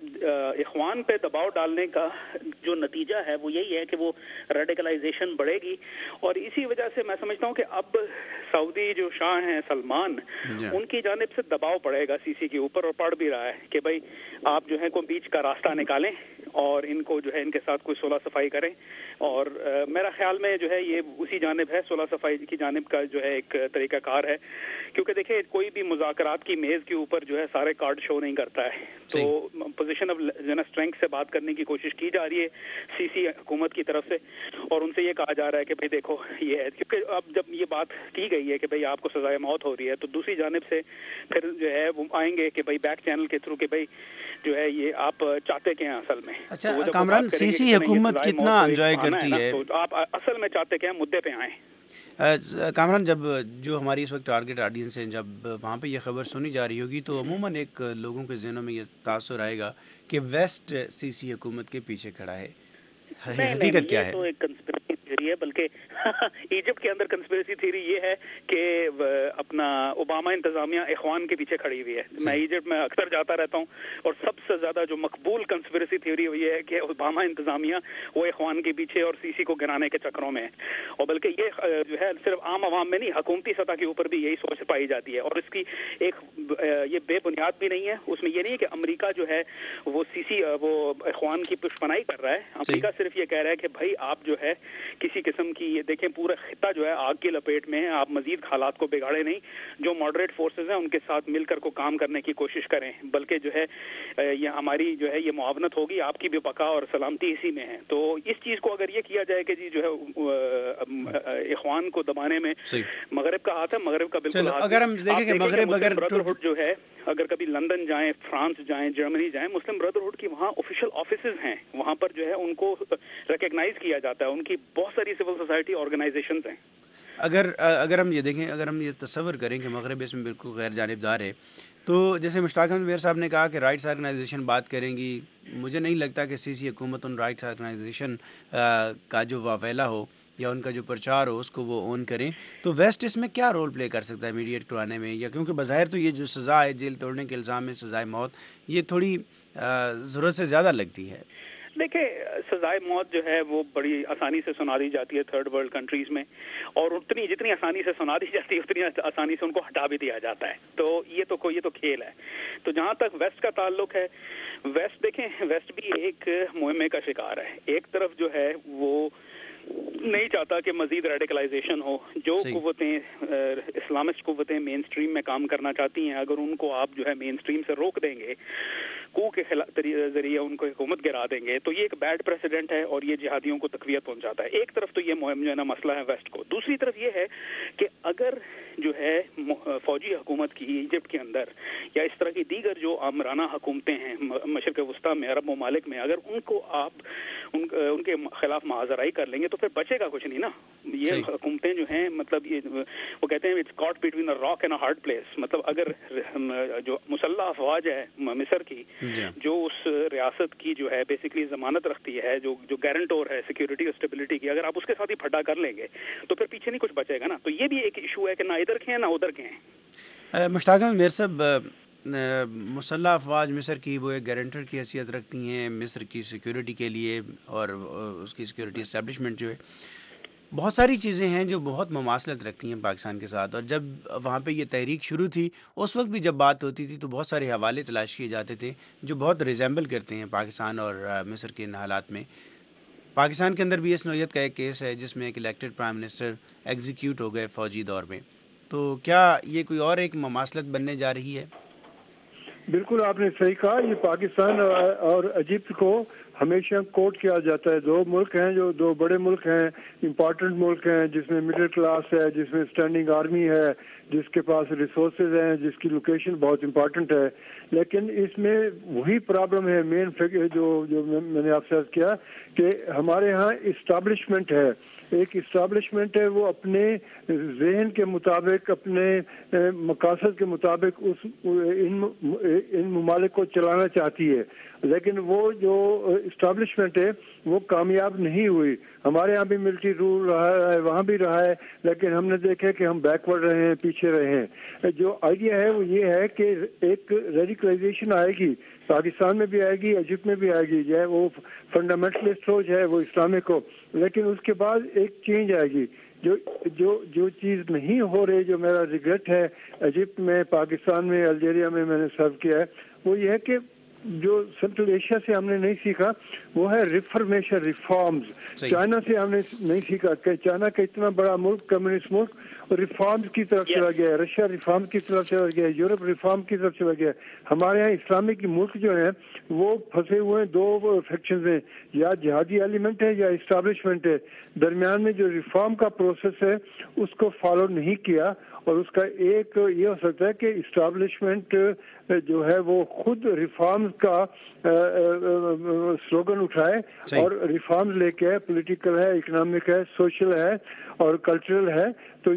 اخوان پہ دباؤ ڈالنے کا جو نتیجہ ہے وہ یہی ہے کہ وہ ریڈیکلائزیشن بڑھے گی اور اسی وجہ سے میں سمجھتا ہوں کہ اب سعودی جو شاہ ہیں سلمان، ان کی جانب سے دباؤ پڑے گا سی سی کے اوپر اور پڑ بھی رہا ہے کہ بھائی آپ جو ہے کوئی بیچ کا راستہ نکالیں اور ان کو جو ہے ان کے ساتھ کوئی صلح صفائی کریں. اور میرا خیال میں جو ہے یہ اسی جانب ہے، صلح صفائی کی جانب کا جو ہے ایک طریقہ کار ہے، کیونکہ دیکھیں کوئی بھی مذاکرات کی میز کے اوپر جو ہے سارے کارڈ شو نہیں کرتا ہے. تو پوزیشن آف اسٹرینتھ سے بات کرنے کی کوشش کی جا رہی ہے سی سی حکومت کی طرف سے اور ان سے یہ کہا جا رہا ہے کہ بھائی دیکھو یہ ہے، کیونکہ اب جب یہ بات کی گئی ہے کہ بھائی آپ کو سزائے موت ہو رہی ہے تو دوسری جانب سے پھر جو ہے وہ آئیں گے کہ بھائی بیک چینل کے تھرو کہ بھائی جو ہے یہ آپ چاہتے کیا ہیں اصل میں. اچھا کامران، سی سی حکومت کتنا انجوائے کرتی ہے؟ آپ اصل میں چاہتے کیا ہیں، مدعے پہ آئیں. کامران، جب جو ہماری اس وقت ٹارگٹ آڈینس ہیں، جب وہاں پہ یہ خبر سنی جا رہی ہوگی تو عموماً ایک لوگوں کے ذہنوں میں یہ تاثر آئے گا کہ ویسٹ سی سی حکومت کے پیچھے کھڑا ہے. حقیقت کیا ہے؟ تو ایک کنسپریسی تھیوری ہے، بلکہ ایجپٹ کے اندر کنسپریسی تھیوری یہ ہے کہ اپنا اوباما انتظامیہ اخوان کے پیچھے کھڑی ہوئی ہے. میں ایجپٹ میں اکثر جاتا رہتا ہوں اور سب سے زیادہ جو مقبول کنسپریسی تھیوری یہ ہے کہ اوباما انتظامیہ وہ اخوان کے پیچھے اور سی سی کو گرانے کے چکروں میں ہے. اور بلکہ یہ جو ہے صرف عام عوام میں نہیں، حکومتی سطح کے اوپر بھی یہی سوچ پائی جاتی ہے. اور اس کی ایک یہ بے بنیاد بھی نہیں ہے. اس میں یہ نہیں ہے کہ امریکہ جو ہے وہ سی سی وہ اخوان کی پشت پناہی کر رہا ہے. امریکہ صرف یہ کہہ رہا ہے کہ بھائی آپ جو ہے کسی قسم کی، یہ دیکھیں پورا خطہ جو ہے آگ کی لپیٹ میں ہے، آپ مزید حالات کو بگاڑے نہیں. جو ماڈریٹ فورسز ہیں ان کے ساتھ مل کر کو کام کرنے کی کوشش کریں، بلکہ جو ہے یہ ہماری جو ہے یہ معاونت ہوگی، آپ کی بھی بقا اور سلامتی اسی میں ہے. تو اس چیز کو اگر یہ کیا جائے کہ جی جو ہے اخوان کو دبانے میں مغرب کا ہاتھ ہے، مغرب کا بالکل ہاتھ. اگر ہم دیکھیں کہ مغرب اگر بردرہڈ جو ہے، اگر کبھی لندن جائیں، فرانس جائیں، جرمنی جائیں، مسلم بردرہڈ کی وہاں آفیشیل آفیسز ہیں، وہاں پر جو ہے ان کو ریکگنائز کیا جاتا ہے. ان کی بہت ساری سول سوسائٹی آرگنائزیشنز ہیں. اگر اگر ہم یہ دیکھیں، اگر ہم یہ تصور کریں کہ مغرب اس میں بالکل غیر جانبدار ہے، تو جیسے مشتاق احمد میر صاحب نے کہا کہ رائٹس آرگنائزیشن بات کریں گی، مجھے نہیں لگتا کہ سی سی حکومت ان رائٹس آرگنائزیشن کا جو واویلا ہو یا ان کا جو پرچار ہو اس کو وہ اون کریں. تو ویسٹ اس میں کیا رول پلے کر سکتا ہے میڈیٹ کرانے میں؟ یا کیونکہ بظاہر تو یہ جو سزا ہے جیل توڑنے کے الزام میں سزائے موت، یہ تھوڑی ضرورت سے زیادہ لگتی ہے. دیکھیں سزائے موت جو ہے وہ بڑی آسانی سے سنا دی جاتی ہے تھرڈ ورلڈ کنٹریز میں، اور اتنی جتنی آسانی سے سنا دی جاتی ہے اتنی آسانی سے ان کو ہٹا بھی دیا جاتا ہے. تو یہ تو کوئی یہ تو کھیل ہے. تو جہاں تک ویسٹ کا تعلق ہے، ویسٹ دیکھیں ویسٹ بھی ایک مہمے کا شکار ہے. ایک طرف جو ہے وہ نہیں چاہتا کہ مزید ریڈیکلائزیشن ہو. جو قوتیں اسلامسٹ قوتیں مین سٹریم میں کام کرنا چاہتی ہیں، اگر ان کو آپ جو ہے مین سٹریم سے روک دیں گے، کو کے ذریعے ان کو حکومت گرا دیں گے، تو یہ ایک بیڈ پریسیڈنٹ ہے اور یہ جہادیوں کو تقویت پہنچاتا ہے. ایک طرف تو یہ مہم جو ہے نا مسئلہ ہے ویسٹ کو. دوسری طرف یہ ہے کہ اگر جو ہے فوجی حکومت کی ایجپٹ کے اندر یا اس طرح کی دیگر جو آمرانہ حکومتیں ہیں مشرق وسطیٰ میں، عرب ممالک میں، اگر ان کو آپ ان, ان کے خلاف معاذرائی کر لیں گے تو پھر بچے گا کچھ نہیں نا. یہ حکومتیں جو ہیں مطلب یہ وہ کہتے ہیں it's caught between a rock and a hard place. مطلب اگر جو مسلح افواج ہے مصر کی، جو اس ریاست کی جو ہے بیسیکلی ضمانت رکھتی ہے، جو جو گارنٹور ہے سیکیورٹی اور اسٹیبلٹی کی، اگر آپ اس کے ساتھ ہی پھڈا کر لیں گے تو پھر پیچھے نہیں کچھ بچے گا نا. تو یہ بھی ایک ایشو ہے کہ نہ ادھر کے ہیں نہ ادھر کے ہیں. مشتاق احمد میر صاحب، مسلح افواج مصر کی وہ ایک گارنٹر کی حیثیت رکھتی ہیں مصر کی سیکیورٹی کے لیے، اور اس کی سیکیورٹی اسٹیبلشمنٹ جو ہے، بہت ساری چیزیں ہیں جو بہت مماثلت رکھتی ہیں پاکستان کے ساتھ. اور جب وہاں پہ یہ تحریک شروع تھی اس وقت بھی جب بات ہوتی تھی تو بہت سارے حوالے تلاش کیے جاتے تھے جو بہت ریزیمبل کرتے ہیں پاکستان اور مصر کے ان حالات میں. پاکستان کے اندر بھی اس نوعیت کا ایک کیس ہے جس میں ایک الیکٹڈ پرائم منسٹر ایگزیکیوٹ ہو گئے فوجی دور میں. تو کیا یہ کوئی اور ایک مماثلت بننے جا رہی ہے؟ بالکل آپ نے صحیح کہا. یہ پاکستان اور ایجپٹ کو ہمیشہ کوٹ کیا جاتا ہے. دو ملک ہیں جو دو بڑے ملک ہیں، امپورٹنٹ ملک ہیں، جس میں مڈل کلاس ہے، جس میں اسٹینڈنگ آرمی ہے، جس کے پاس ریسورسز ہیں، جس کی لوکیشن بہت امپورٹنٹ ہے. لیکن اس میں وہی پرابلم ہے مین جو جو میں نے آپ سے عرض کیا کہ ہمارے ہاں اسٹیبلشمنٹ ہے. ایک اسٹیبلشمنٹ ہے وہ اپنے ذہن کے مطابق، اپنے مقاصد کے مطابق اس ان ان ممالک کو چلانا چاہتی ہے، لیکن وہ جو اسٹیبلشمنٹ ہے وہ کامیاب نہیں ہوئی. ہمارے یہاں بھی ملٹری رول رہا ہے، وہاں بھی رہا ہے، لیکن ہم نے دیکھا کہ ہم بیکورڈ رہے ہیں، پیچھے رہے ہیں. جو آئیڈیا ہے وہ یہ ہے کہ ایک ریڈیکلائزیشن آئے گی، پاکستان میں بھی آئے گی، ایجپٹ میں بھی آئے گی، جو ہے وہ فنڈامنٹلسٹ سوچ ہے وہ اسلامک ہو، لیکن اس کے بعد ایک چینج آئے گی. جو جو جو چیز نہیں ہو رہی، جو میرا ریگریٹ ہے ایجپٹ میں، پاکستان میں، الجیریا میں میں نے سرو کیا ہے، وہ یہ ہے کہ جو سینٹرل ایشیا سے ہم نے نہیں سیکھا وہ ہے ریفارمیشن، ریفارمز. چائنا سے ہم نے نہیں سیکھا کہ چائنا کا اتنا بڑا ملک، کمیونسٹ ملک، ریفارمز کی طرف چلا گیا ہے. رشیا ریفارم کی طرف چلا گیا ہے، یورپ ریفارم کی طرف چلا گیا ہے. ہمارے یہاں اسلامک ملک جو ہیں وہ پھنسے ہوئے ہیں دو فیکشنز ہیں، یا جہادی ایلیمنٹ ہے یا اسٹیبلشمنٹ ہے. درمیان میں جو ریفارم کا پروسیس ہے اس کو فالو نہیں کیا اور اس کا ایک یہ ہو سکتا ہے کہ اسٹیبلشمنٹ جو ہے وہ خود ریفارمز کا سلوگن اٹھائے اور ریفارمز لے کے ہے، پولیٹیکل ہے، اکنامک ہے، سوشل ہے اور کلچرل ہے، تو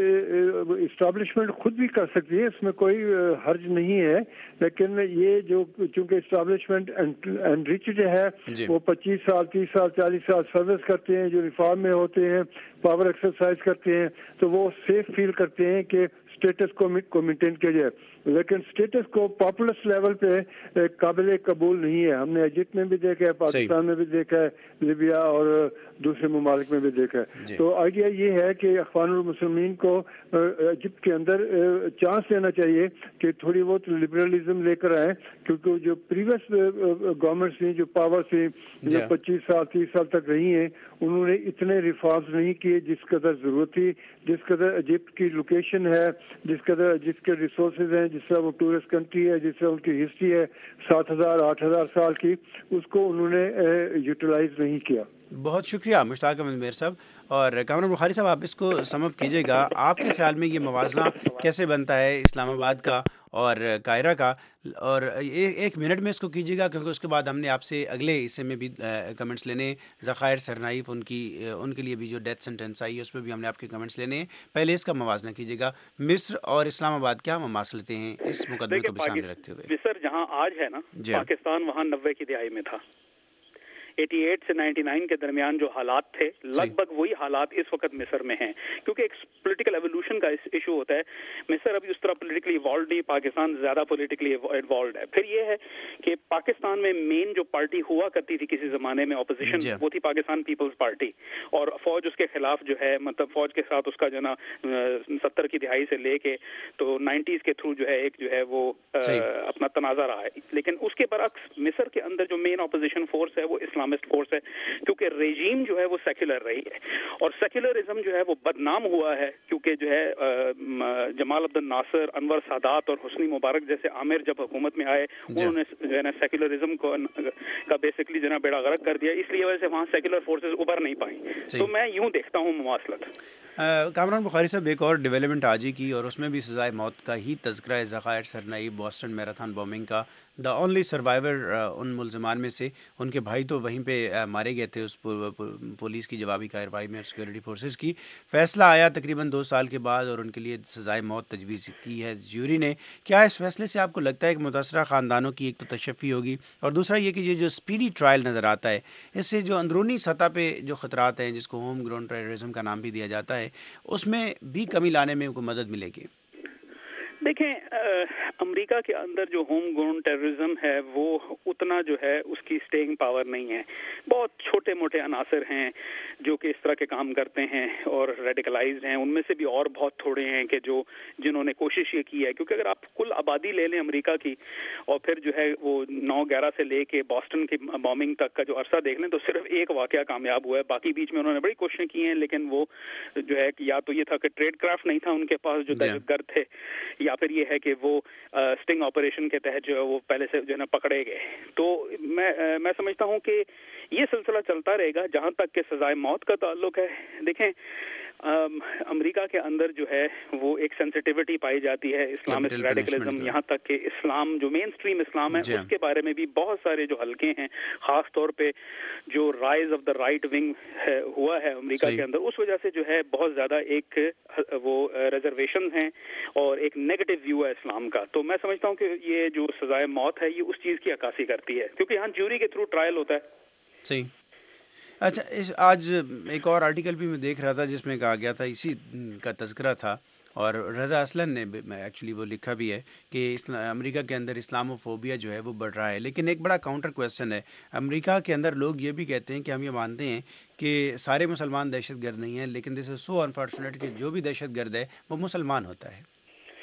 یہ اسٹیبلشمنٹ خود بھی کر سکتی ہے، اس میں کوئی حرج نہیں ہے. لیکن یہ جو چونکہ اسٹیبلشمنٹ انریچڈ ہے وہ پچیس سال تیس سال چالیس سال سروس کرتے ہیں، جو ریفارم میں ہوتے ہیں، پاور ایکسرسائز کرتے ہیں، تو وہ سیف فیل کرتے ہیں کہ اسٹیٹس کو مینٹین کیا جائے. لیکن اسٹیٹس کو پاپولس لیول پہ قابل قبول نہیں ہے. ہم نے ایجپٹ میں بھی دیکھا ہے، پاکستان میں بھی دیکھا ہے، لیبیا اور دوسرے ممالک میں بھی دیکھا ہے. تو آئیڈیا یہ ہے کہ اخوان المسلمین کو ایجپٹ کے اندر چانس دینا چاہیے کہ تھوڑی بہت لبرلزم لے کر آئیں، کیونکہ جو پریویس گورنمنٹس تھیں، جو پاور تھیں، جو پچیس سال تیس سال تک رہی ہیں، انہوں نے اتنے ریفارمز نہیں کیے جس قدر ضرورت تھی، جس قدر ایجپٹ کی لوکیشن ہے، جس قدر جس کے ریسورسز ہیں، جس طرح وہ ٹورسٹ کنٹری ہے، جس طرح ان کی ہسٹری ہے سات ہزار آٹھ ہزار سال کی، اس کو انہوں نے یوٹیلائز نہیں کیا. بہت شکریہ مشتاق احمد میر صاحب. اور کامران بخاری صاحب، آپ اس کو سم اپ کیجیے گا، آپ کے خیال میں یہ موازنہ کیسے بنتا ہے اسلام آباد کا اور قاہرہ کا؟ اور ایک منٹ میں اس کو کیجیے گا، کیونکہ اس کے بعد ہم نے آپ سے اگلے حصے میں بھی کمنٹس لینے ہیں. ذخائر سرنائف ان کی ان کے لیے بھی جو ڈیتھ سینٹنس آئی ہے اس پہ بھی ہم نے آپ کے کمنٹس لینے ہیں. پہلے اس کا موازنہ کیجیے گا. مصر اور اسلام آباد کیا مماثلتیں ہیں اس مقدمے کو بھی سامنے رکھتے ہوئے؟ مصر جہاں آج ہے نا، پاکستان وہاں نوے کی دہائی میں تھا. اٹھاسی سے ننانوے کے درمیان جو حالات تھے لگ بھگ وہی حالات اس وقت مصر میں ہیں، کیونکہ ایک پولیٹیکل ایوولوشن کا ایشو ہوتا ہے. مصر ابھی اس طرح پولیٹیکلی ایوالوڈ نہیں، پاکستان زیادہ پولیٹیکلی ایوالوڈ ہے. پھر یہ ہے کہ پاکستان میں مین جو پارٹی ہوا کرتی تھی کسی زمانے میں اپوزیشن، وہ تھی پاکستان پیپلز پارٹی، اور فوج اس کے خلاف جو ہے، مطلب فوج کے ساتھ اس کا جو نا ستر کی دہائی سے لے کے تو نائنٹیز کے تھرو جو ہے ایک جو ہے وہ اپنا تنازع رہا ہے. لیکن اس کے برعکس مصر کے اندر جو مین اپوزیشن فورس ہے وہ اسلامسٹ فورس ہے، کیونکہ ریجیم جو ہے وہ سیکولر رہی ہے، اور سیکولرزم جو ہے وہ بدنام ہوا ہے، کیونکہ جو ہے جمال عبد الناصر، انور سادات اور حسنی مبارک جیسے عامر جب حکومت میں آئے، انہوں نے جو ہے نا سیکولرزم کو کا بیسکلی جو ہے بیڑا غرق کر دیا. اس لیے وجہ سے وہاں سیکولر فورسز ابھر نہیں پائیں. تو میں یوں دیکھتا ہوں مماثلت. کامران بخاری صاحب، ایک اور ڈیولپمنٹ آج ہی کی اور اس میں بھی سزائے موت کا ہی تذکرہ ہے. ذخائر سرنائی بوسٹن میراتھن بومنگ کا دا اونلی سروائیور ان ملزمان میں سے، ان کے بھائی تو وہیں پہ مارے گئے تھے اس پولیس کی جوابی کارروائی میں، سیکورٹی فورسز کی. فیصلہ آیا تقریباً دو سال کے بعد اور ان کے لیے سزائے موت تجویز کی ہے جیوری نے. کیا اس فیصلے سے آپ کو لگتا ہے کہ متاثرہ خاندانوں کی ایک تو تشفی ہوگی، اور دوسرا یہ کہ یہ جو اسپیڈی ٹرائل نظر آتا ہے، اس سے جو اندرونی سطح پہ جو خطرات ہیں جس کو ہوم گراؤنڈ ٹیررزم کا نام بھی دیا جاتا ہے، اس میں بھی کمی لانے میں کوئی مدد ملے گی؟ دیکھیں، امریکہ کے اندر جو ہوم گراؤنڈ ٹیررزم ہے وہ اتنا جو ہے اس کی سٹینگ پاور نہیں ہے. بہت چھوٹے موٹے عناصر ہیں جو کہ اس طرح کے کام کرتے ہیں اور ریڈیکلائزڈ ہیں. ان میں سے بھی اور بہت تھوڑے ہیں کہ جو جنہوں نے کوشش یہ کی ہے، کیونکہ اگر آپ کل آبادی لے لیں امریکہ کی اور پھر جو ہے وہ نو گیارہ سے لے کے باسٹن کی بامبنگ تک کا جو عرصہ دیکھ لیں تو صرف ایک واقعہ کامیاب ہوا ہے. باقی بیچ میں انہوں نے بڑی کوششیں کی ہیں، لیکن وہ جو ہے یا تو یہ تھا کہ ٹریڈ کرافٹ نہیں تھا ان کے پاس جو دہشت گرد تھے، یا پھر یہ ہے کہ وہ اسٹنگ آپریشن کے تحت جو ہے وہ پہلے سے جو ہے نا پکڑے گئے. تو میں میں سمجھتا ہوں کہ یہ سلسلہ چلتا رہے گا. جہاں تک کہ سزائے موت کا تعلق ہے، دیکھیں امریکہ کے اندر جو ہے وہ ایک سینسٹیوٹی پائی جاتی ہے اسلامسٹ ریڈیکلزم، یہاں تک کہ اسلام جو مین سٹریم اسلام ہے اس کے بارے میں بھی بہت سارے جو حلقے ہیں، خاص طور پہ جو rise of the right wing ہوا ہے امریکہ کے اندر، اس وجہ سے جو ہے بہت زیادہ ایک وہ ریزرویشن ہیں اور ایک نیگیٹو ویو ہے اسلام کا. تو میں سمجھتا ہوں کہ یہ جو سزائے موت ہے یہ اس چیز کی عکاسی کرتی ہے، کیونکہ یہاں جیوری کے تھرو ٹرائل ہوتا ہے. صحیح. اچھا، اس آج ایک اور آرٹیکل بھی میں دیکھ رہا تھا جس میں کہا گیا تھا، اسی کا تذکرہ تھا، اور رضا اسلم نے ایکچولی وہ لکھا بھی ہے کہ امریکہ کے اندر اسلامو فوبیا جو ہے وہ بڑھ رہا ہے. لیکن ایک بڑا کاؤنٹر کویسچن ہے، امریکہ کے اندر لوگ یہ بھی کہتے ہیں کہ ہم یہ مانتے ہیں کہ سارے مسلمان دہشت گرد نہیں ہیں، لیکن دس از سو انفارچونیٹ کہ جو بھی دہشت گرد ہے وہ مسلمان ہوتا ہے.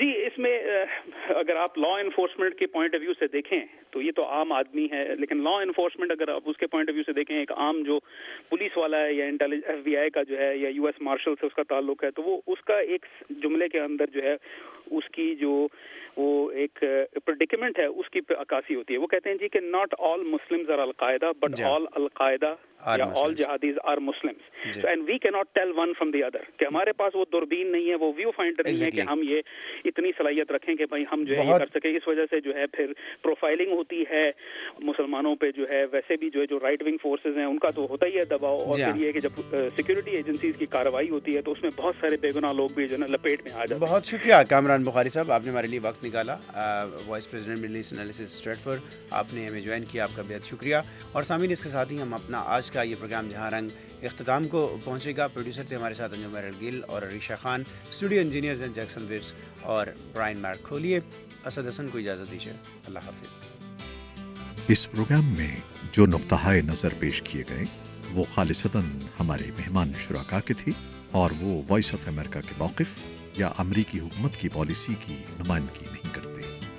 جی اس میں اگر آپ لا انفورسمنٹ کے پوائنٹ آف ویو سے دیکھیں تو یہ تو عام آدمی ہے، لیکن لا انفورسمنٹ اگر آپ اس کے پوائنٹ آف ویو سے دیکھیں، ایک عام جو پولیس والا ہے یا ایف بی آئی کا جو ہے یا یو ایس مارشل سے اس کا تعلق ہے، تو وہ اس کا ایک جملے کے اندر جو ہے اس کی جو وہ ایک پریڈکمنٹ ہے اس کی عکاسی ہوتی ہے. وہ کہتے ہیں جی کہ not all Muslims are al Qaeda but all al Qaeda یا all jihadis are Muslims, and we can not tell one from the other, کہ ہمارے پاس وہ دوربین نہیں ہے، وہ ویو فائنڈر نہیں ہے کہ ہم یہ اتنی صلاحیت رکھیں کہ بھائی ہم جو ہے یہ کر سکیں. اس وجہ سے جو ہے پھر پروفائلنگ ہوتی ہے مسلمانوں پہ جو ہے. ویسے بھی جو ہے جو رائٹ ونگ فورسز ہیں ان کا تو ہوتا ہی ہے دباؤ، اور پھر یہ کہ جب سیکورٹی ایجنسیز کی کارروائی ہوتی ہے تو اس میں بہت سارے بے گناہ لوگ بھی جو ہے لپیٹ میں آ جاتے ہیں. بہت شکریہ کامران بخاری صاحب، آپ نے ہمارے لیے وقت نکالا. Vice president Middle East analysis Stratfor, آپ نے ہمیں جوائن کیا، آپ کا بہت شکریہ. اور سامعین اس کے ساتھ ہی ہم اپنا آج کا یہ پروگرام جہاں رنگ اختتام کو پہنچے گا. پروڈیوسر تھے ہمارے ساتھ انجم میرل گل اور عریشہ خان، اسٹوڈیو انجینئرز ہیں جیکسن ویٹس اور برائن مارک. کھولیے اسد حسن کو اجازت دیجیے، اللہ حافظ. اس پروگرام میں جو نقطۂ نظر پیش کیے گئے وہ خالصتاً ہمارے مہمان شرکا کے تھے اور وہ وائس آف امریکہ کے موقف یا امریکی حکومت کی پالیسی کی نمائندگی نہیں کرتے.